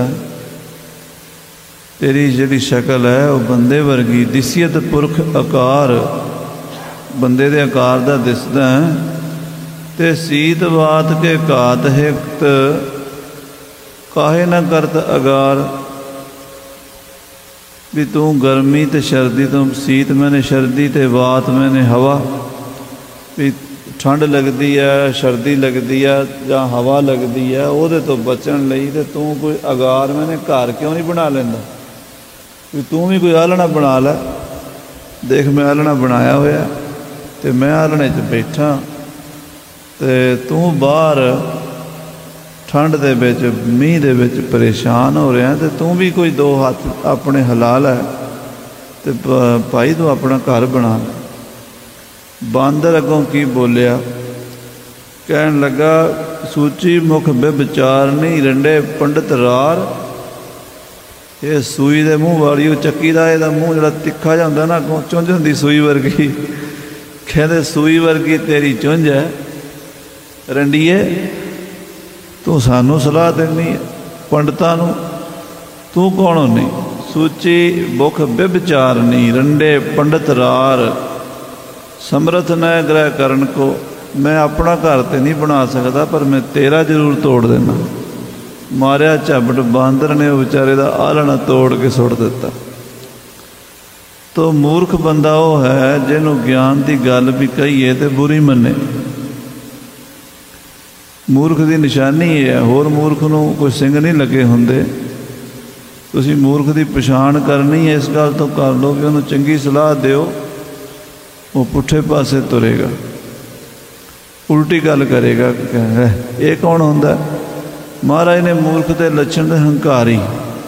ਤੇਰੀ ਜਿਹੜੀ ਸ਼ਕਲ ਹੈ ਉਹ ਬੰਦੇ ਵਰਗੀ, ਦਿਸੀਅਤ ਪੁਰਖ ਆਕਾਰ ਬੰਦੇ ਦੇ ਆਕਾਰ ਦਾ ਦਿਸਦਾ ਹੈ। ਤੇ ਸੀਤ ਬਾਤ ਕੇ ਘਾਤ ਹਿਕਤ ਕਾਹੇ ਨਾ ਕਰਤ ਅਗਾਰ। ਵੀ ਤੂੰ ਗਰਮੀ ਤੇ ਸਰਦੀ ਤੋਂ, ਸੀਤ ਮੈਨੇ ਸਰਦੀ ਤੇ ਬਾਤ ਮੈਨੇ ਹਵਾ, ਵੀ ਠੰਡ ਲੱਗਦੀ ਹੈ, ਸਰਦੀ ਲੱਗਦੀ ਹੈ ਜਾਂ ਹਵਾ ਲੱਗਦੀ ਹੈ, ਉਹਦੇ ਤੋਂ ਬਚਣ ਲਈ ਤੇ ਤੂੰ ਕੋਈ ਅਗਾਰ ਮੈਨੇ ਘਰ ਕਿਉਂ ਨਹੀਂ ਬਣਾ ਲੈਂਦਾ? ਵੀ ਤੂੰ ਵੀ ਕੋਈ ਆਲ੍ਹਣਾ ਬਣਾ ਲੈ। ਦੇਖ ਮੈਂ ਆਲ੍ਹਣਾ ਬਣਾਇਆ ਹੋਇਆ, ਅਤੇ ਮੈਂ ਆਲ੍ਹਣੇ 'ਚ ਬੈਠਾ, ਅਤੇ ਤੂੰ ਬਾਹਰ ਠੰਡ ਦੇ ਵਿੱਚ, ਮੀਂਹ ਦੇ ਵਿੱਚ ਪਰੇਸ਼ਾਨ ਹੋ ਰਿਹਾ, ਅਤੇ ਤੂੰ ਵੀ ਕੋਈ ਦੋ ਹੱਥ ਆਪਣੇ ਹਿਲਾ ਲੈ, ਅਤੇ ਭਾਈ ਤੂੰ ਆਪਣਾ ਘਰ ਬਣਾ ਲੈ। ਬਾਂਦਰ ਅੱਗੋਂ ਕੀ ਬੋਲਿਆ? ਕਹਿਣ ਲੱਗਾ, ਸੂਚੀ ਮੁਖ ਬਿਵਚਾਰਨੀ ਰੰਡੇ ਪੰਡਿਤ ਰਾਰ। ਇਹ ਸੂਈ ਦੇ ਮੂੰਹ ਵਾਲੀ, ਉਹ ਚੱਕੀ ਦਾ ਇਹਦਾ ਮੂੰਹ ਜਿਹੜਾ ਤਿੱਖਾ ਜਿਹਾ ਹੁੰਦਾ ਨਾ, ਅੱਗੋਂ ਚੁੰਝ ਹੁੰਦੀ ਸੂਈ ਵਰਗੀ। ਕਹਿੰਦੇ ਸੂਈ ਵਰਗੀ ਤੇਰੀ ਚੁੰਝ ਹੈ ਰੰਡੀਏ, ਤੂੰ ਸਾਨੂੰ ਸਲਾਹ ਦਿੰਦੀ ਹੈ ਪੰਡਤਾਂ ਨੂੰ, ਤੂੰ ਕੌਣ ਹੁੰਦੀ? ਸੂਚੀ ਮੁਖ ਬਿਵਚਾਰਨੀ ਰੰਡੇ ਪੰਡਿਤ ਰਾਰ, ਸਮਰਥ ਨ ਗ੍ਰਹਿ ਕਰਨ ਕੋ। ਮੈਂ ਆਪਣਾ ਘਰ ਤੇ ਨਹੀਂ ਬਣਾ ਸਕਦਾ, ਪਰ ਮੈਂ ਤੇਰਾ ਜ਼ਰੂਰ ਤੋੜ ਦੇਣਾ। ਮਾਰਿਆ ਝਪਟ ਬਾਂਦਰ ਨੇ ਉਹ ਵਿਚਾਰੇ ਦਾ ਆਲ੍ਹਣਾ ਤੋੜ ਕੇ ਸੁੱਟ ਦਿੱਤਾ। ਤੋ ਮੂਰਖ ਬੰਦਾ ਉਹ ਹੈ ਜਿਹਨੂੰ ਗਿਆਨ ਦੀ ਗੱਲ ਵੀ ਕਹੀਏ ਤੇ ਬੁਰੀ ਮੰਨੇ। ਮੂਰਖ ਦੀ ਨਿਸ਼ਾਨੀ ਇਹ ਹੈ, ਹੋਰ ਮੂਰਖ ਨੂੰ ਕੋਈ ਸਿੰਘ ਨਹੀਂ ਲੱਗੇ ਹੁੰਦੇ। ਤੁਸੀਂ ਮੂਰਖ ਦੀ ਪਛਾਣ ਕਰਨੀ ਹੈ, ਇਸ ਗੱਲ ਤੋਂ ਕਰ ਲਓ ਵੀ ਉਹਨੂੰ ਚੰਗੀ ਸਲਾਹ ਦਿਓ, ਉਹ ਪੁੱਠੇ ਪਾਸੇ ਤੁਰੇਗਾ, ਉਲਟੀ ਗੱਲ ਕਰੇਗਾ। ਇਹ ਕੌਣ ਹੁੰਦਾ? ਮਹਾਰਾਜ ਨੇ ਮੂਰਖ ਦੇ ਲੱਛਣ ਹੰਕਾਰੀ।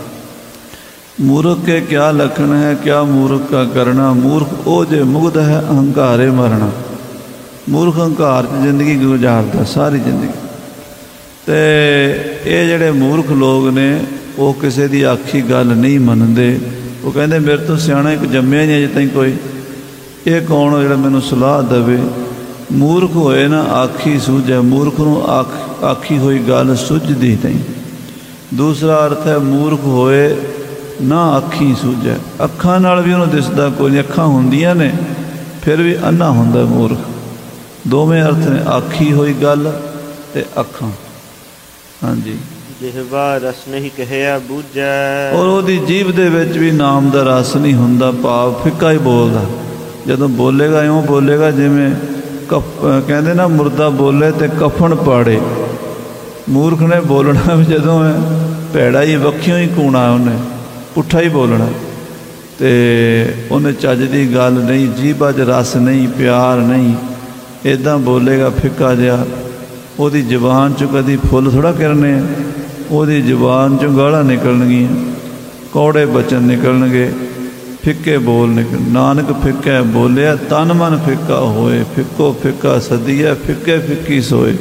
ਮੂਰਖ ਕੇ ਕਿਆ ਲਖਣ ਹੈ, ਕਿਆ ਮੂਰਖ ਕਾ ਕਰਨਾ। ਮੂਰਖ ਉਹ ਜੇ ਮੁਗਧ ਹੈ, ਹੰਕਾਰੇ ਮਰਨਾ। ਮੂਰਖ ਹੰਕਾਰ 'ਚ ਜ਼ਿੰਦਗੀ ਗੁਜ਼ਾਰਦਾ ਸਾਰੀ ਜ਼ਿੰਦਗੀ। ਅਤੇ ਇਹ ਜਿਹੜੇ ਮੂਰਖ ਲੋਕ ਨੇ, ਉਹ ਕਿਸੇ ਦੀ ਆਖੀ ਗੱਲ ਨਹੀਂ ਮੰਨਦੇ। ਉਹ ਕਹਿੰਦੇ ਮੇਰੇ ਤੋਂ ਸਿਆਣਾ ਇੱਕ ਜੰਮਿਆ ਨਹੀਂ ਅਜੇ ਤਾਈਂ ਕੋਈ, ਇਹ ਕੌਣ ਜਿਹੜਾ ਮੈਨੂੰ ਸਲਾਹ ਦੇਵੇ? ਮੂਰਖ ਹੋਏ ਨਾ ਆਖੀ ਸੂਝੈ। ਮੂਰਖ ਨੂੰ ਆਖ ਆਖੀ ਹੋਈ ਗੱਲ ਸੁਝਦੀ ਨਹੀਂ। दूसरा अर्थ है मूर्ख होए ना अखी सूझे, अखां नाल भी उन्होंने दिसदा कोई नहीं, अखां हुंदियां ने फिर भी अन्ना हुंदा मूर्ख। दोवें अर्थ ने, आखी हुई गल ते अखां। हाँ जी। जिहवा रस नहीं कहया बूझै, और ਉਹਦੀ ਜੀਭ ਦੇ ਵਿੱਚ ਵੀ ਨਾਮ ਦਾ ਰਸ ਨਹੀਂ ਹੁੰਦਾ, ਭਾਵ ਫਿੱਕਾ ਹੀ ਬੋਲਦਾ। ਜਦੋਂ ਬੋਲੇਗਾ ਇਉਂ ਬੋਲੇਗਾ ਜਿਵੇਂ ਕਫ ਕਹਿੰਦੇ ਨਾ, ਮੁਰਦਾ ਬੋਲੇ ਤੇ ਕਫਨ ਪਾੜੇ। ਮੂਰਖ ਨੇ ਬੋਲਣਾ ਵੀ ਜਦੋਂ ਹੈ ਭੈੜਾ ਹੀ, ਵੱਖੀਆਂ ਹੀ ਕੂਣਾ, ਉਹਨੇ ਪੁੱਠਾ ਹੀ ਬੋਲਣਾ, ਤੇ ਉਹਨੇ ਚੱਜ ਦੀ ਗੱਲ ਨਹੀਂ, ਜੀਭਾਂ 'ਚ ਰਸ ਨਹੀਂ, ਪਿਆਰ ਨਹੀਂ, ਇੱਦਾਂ ਬੋਲੇਗਾ ਫਿੱਕਾ ਜਿਹਾ। ਉਹਦੀ ਜ਼ੁਬਾਨ 'ਚੋਂ ਕਦੀ ਫੁੱਲ ਥੋੜ੍ਹਾ ਕਰਨੇ ਆ, ਉਹਦੀ ਜ਼ੁਬਾਨ 'ਚੋਂ ਗਾਲਾਂ ਨਿਕਲਣਗੀਆਂ, ਕੌੜੇ ਬਚਨ ਨਿਕਲਣਗੇ, ਫਿੱਕੇ ਬੋਲ ਨਿਕਲ। ਨਾਨਕ ਫਿੱਕਾ ਬੋਲਿਆ ਤਨ ਮਨ ਫਿੱਕਾ ਹੋਏ, ਫਿੱਕੋ ਫਿੱਕਾ ਸਦੀਆ ਫਿੱਕੇ ਫਿੱਕੀ ਸੋਏ।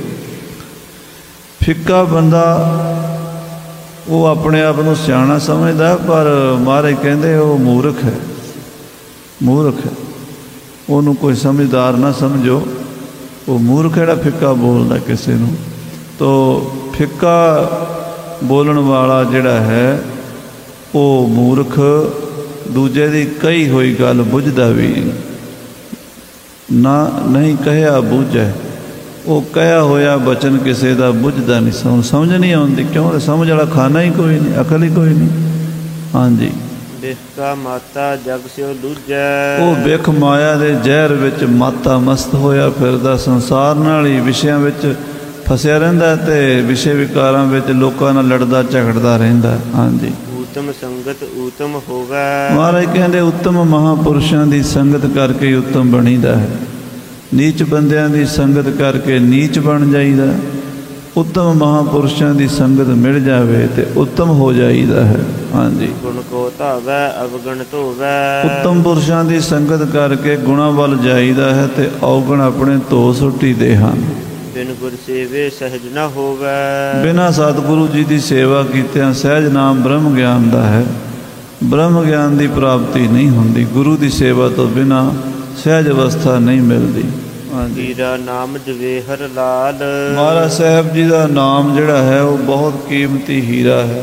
ਫਿੱਕਾ ਬੰਦਾ ਉਹ ਆਪਣੇ ਆਪ ਨੂੰ ਸਿਆਣਾ ਸਮਝਦਾ, ਪਰ ਮਹਾਰਾਜ ਕਹਿੰਦੇ ਉਹ ਮੂਰਖ ਹੈ, ਮੂਰਖ ਹੈ। ਉਹਨੂੰ ਕੋਈ ਸਮਝਦਾਰ ਨਾ ਸਮਝੋ, ਉਹ ਮੂਰਖ ਜਿਹੜਾ ਫਿੱਕਾ ਬੋਲਦਾ ਕਿਸੇ ਨੂੰ। ਤੋ ਫਿੱਕਾ ਬੋਲਣ ਵਾਲਾ ਜਿਹੜਾ ਹੈ ਉਹ ਮੂਰਖ, ਦੂਜੇ ਦੀ ਕਹੀ ਹੋਈ ਗੱਲ ਬੁੱਝਦਾ ਵੀ ਨਾ, ਨਹੀਂ ਕਹਿਆ ਬੁੱਝੈ। ਉਹ ਕਹਿਆ ਹੋਇਆ ਬਚਨ ਕਿਸੇ ਦਾ ਬੁੱਝਦਾ ਨਹੀਂ, ਸਮਝ ਸਮਝ ਨਹੀਂ ਆਉਂਦੀ। ਕਿਉਂ? ਸਮਝ ਵਾਲਾ ਖਾਨਾ ਹੀ ਕੋਈ ਨਹੀਂ, ਅਕਲ ਹੀ ਕੋਈ ਨਹੀਂ। ਹਾਂਜੀ। ਬਿਖਕਾ ਮਾਤਾ ਜਗ ਸਿਓ ਲੂਝੈ, ਉਹ ਬਿਖ ਮਾਇਆ ਦੇ ਜ਼ਹਿਰ ਵਿੱਚ ਮਾਤਾ ਮਸਤ ਹੋਇਆ ਫਿਰਦਾ, ਸੰਸਾਰ ਨਾਲ ਹੀ ਵਿਸ਼ਿਆਂ ਵਿੱਚ ਫਸਿਆ ਰਹਿੰਦਾ ਤੇ ਵਿਸ਼ੇ ਵਿਕਾਰਾਂ ਵਿੱਚ ਲੋਕਾਂ ਨਾਲ ਲੜਦਾ ਝਗੜਦਾ ਰਹਿੰਦਾ। ਹਾਂਜੀ। ਉਤਮ ਸੰਗਤ ਉਤਮ ਹੋਵੇ, ਮਹਾਰਾਜ ਕਹਿੰਦੇ ਉੱਤਮ ਮਹਾਂਪੁਰਸ਼ਾਂ ਦੀ ਸੰਗਤ ਕਰਕੇ ਹੀ ਉੱਤਮ ਬਣੀਦਾ ਹੈ, ਨੀਚ ਬੰਦਿਆਂ ਦੀ ਸੰਗਤ ਕਰਕੇ ਨੀਚ ਬਣ ਜਾਈਦਾ। ਉੱਤਮ ਮਹਾਂਪੁਰਸ਼ਾਂ ਦੀ ਸੰਗਤ ਮਿਲ ਜਾਵੇ ਤੇ ਉੱਤਮ ਹੋ ਜਾਈਦਾ ਹੈ। ਹਾਂਜੀ। ਗੁਣ ਕੋ ਧਾਵੈ ਅਵਗਣ ਧੋਵੈ, ਉੱਤਮ ਪੁਰਸ਼ਾਂ ਦੀ ਸੰਗਤ ਕਰਕੇ ਗੁਣਾਂ ਵੱਲ ਜਾਈਦਾ ਹੈ ਤੇ ਔਗਣ ਆਪਣੇ ਧੋ ਸੁੱਟੀਦੇ ਹਨ। ਬਿਨ ਗੁਰ ਸੇਵੇ ਸਹਿਜ ਨਾ ਹੋਵੈ, ਬਿਨਾਂ ਸਤਿਗੁਰੂ ਜੀ ਦੀ ਸੇਵਾ ਕੀਤਿਆਂ ਸਹਿਜ ਨਾਮ ਬ੍ਰਹਮ ਗਿਆਨ ਦਾ ਹੈ, ਬ੍ਰਹਮ ਗਿਆਨ ਦੀ ਪ੍ਰਾਪਤੀ ਨਹੀਂ ਹੁੰਦੀ। ਗੁਰੂ ਦੀ ਸੇਵਾ ਤੋਂ ਬਿਨਾਂ ਸਹਿਜ ਅਵਸਥਾ ਨਹੀਂ ਮਿਲਦੀ। ਹੀਰਾ ਨਾਮ ਜਵੇਹਰ ਲਾਲ, ਮਹਾਰਾਜ ਸਾਹਿਬ ਜੀ ਦਾ ਨਾਮ ਜਿਹੜਾ ਹੈ ਉਹ ਬਹੁਤ ਕੀਮਤੀ ਹੀਰਾ ਹੈ,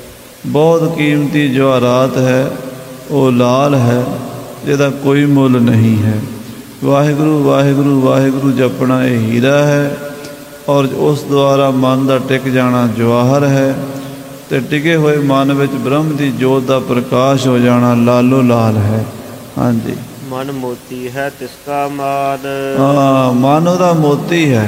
ਬਹੁਤ ਕੀਮਤੀ ਜਵਾਹਰਾਤ ਹੈ, ਉਹ ਲਾਲ ਹੈ ਜਿਹਦਾ ਕੋਈ ਮੁੱਲ ਨਹੀਂ ਹੈ। ਵਾਹਿਗੁਰੂ ਵਾਹਿਗੁਰੂ ਵਾਹਿਗੁਰੂ ਜਪਣਾ ਇਹ ਹੀਰਾ ਹੈ, ਔਰ ਉਸ ਦੁਆਰਾ ਮਨ ਦਾ ਟਿਕ ਜਾਣਾ ਜਵਾਹਰ ਹੈ, ਅਤੇ ਟਿਕੇ ਹੋਏ ਮਨ ਵਿੱਚ ਬ੍ਰਹਮ ਦੀ ਜੋਤ ਦਾ ਪ੍ਰਕਾਸ਼ ਹੋ ਜਾਣਾ ਲਾਲੋ ਲਾਲ ਹੈ। ਹਾਂਜੀ। ਮਨ ਮੋਤੀ ਹੈ ਤਿਸਕਾ ਮਾਲ, ਹਾਂ, ਮਨ ਉਹਦਾ ਮੋਤੀ ਹੈ,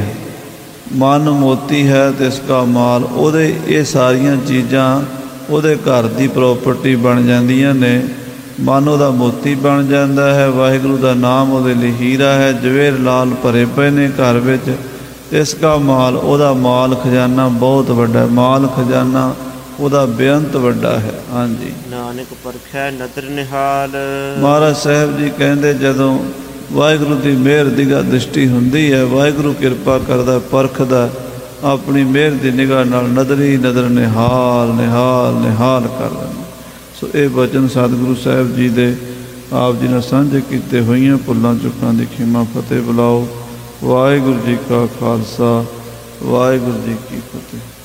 ਮਨ ਮੋਤੀ ਹੈ ਤਿਸਕਾ ਮਾਲ। ਉਹਦੇ ਇਹ ਸਾਰੀਆਂ ਚੀਜ਼ਾਂ ਉਹਦੇ ਘਰ ਦੀ ਪ੍ਰੋਪਰਟੀ ਬਣ ਜਾਂਦੀਆਂ ਨੇ, ਮਨ ਉਹਦਾ ਮੋਤੀ ਬਣ ਜਾਂਦਾ ਹੈ। ਵਾਹਿਗੁਰੂ ਦਾ ਨਾਮ ਉਹਦੇ ਲਈ ਹੀਰਾ ਹੈ, ਜਵੇਰ ਲਾਲ ਭਰੇ ਪਏ ਨੇ ਘਰ ਵਿੱਚ। ਤਿਸਕਾ ਮਾਲ, ਉਹਦਾ ਮਾਲ ਖਜ਼ਾਨਾ ਬਹੁਤ ਵੱਡਾ ਹੈ, ਮਾਲ ਖਜ਼ਾਨਾ ਉਹਦਾ ਬੇਅੰਤ ਵੱਡਾ ਹੈ। ਹਾਂਜੀ। ਨਾਨਕ ਪਰਖੈ ਨਦਰ ਨਿਹਾਲ, ਮਹਾਰਾਜ ਸਾਹਿਬ ਜੀ ਕਹਿੰਦੇ ਜਦੋਂ ਵਾਹਿਗੁਰੂ ਦੀ ਮਿਹਰ ਦੀ ਦ੍ਰਿਸ਼ਟੀ ਹੁੰਦੀ ਹੈ, ਵਾਹਿਗੁਰੂ ਕਿਰਪਾ ਕਰਦਾ, ਪਰਖਦਾ, ਆਪਣੀ ਮਿਹਰ ਦੀ ਨਿਗਾਹ ਨਾਲ ਨਦਰੀ ਨਦਰ ਨਿਹਾਲ ਨਿਹਾਲ ਨਿਹਾਲ ਕਰ ਦਿੰਦਾ। ਸੋ ਇਹ ਬਚਨ ਸਤਿਗੁਰੂ ਸਾਹਿਬ ਜੀ ਦੇ ਆਪ ਜੀ ਨਾਲ ਸਾਂਝੇ ਕੀਤੇ ਹੋਈਆਂ ਭੁੱਲਾਂ ਚੁੱਕਾਂ ਦੀ ਖਿਮਾ ਫਤਿਹ ਬੁਲਾਓ। ਵਾਹਿਗੁਰੂ ਜੀ ਕਾ ਖਾਲਸਾ, ਵਾਹਿਗੁਰੂ ਜੀ ਕੀ ਫਤਿਹ।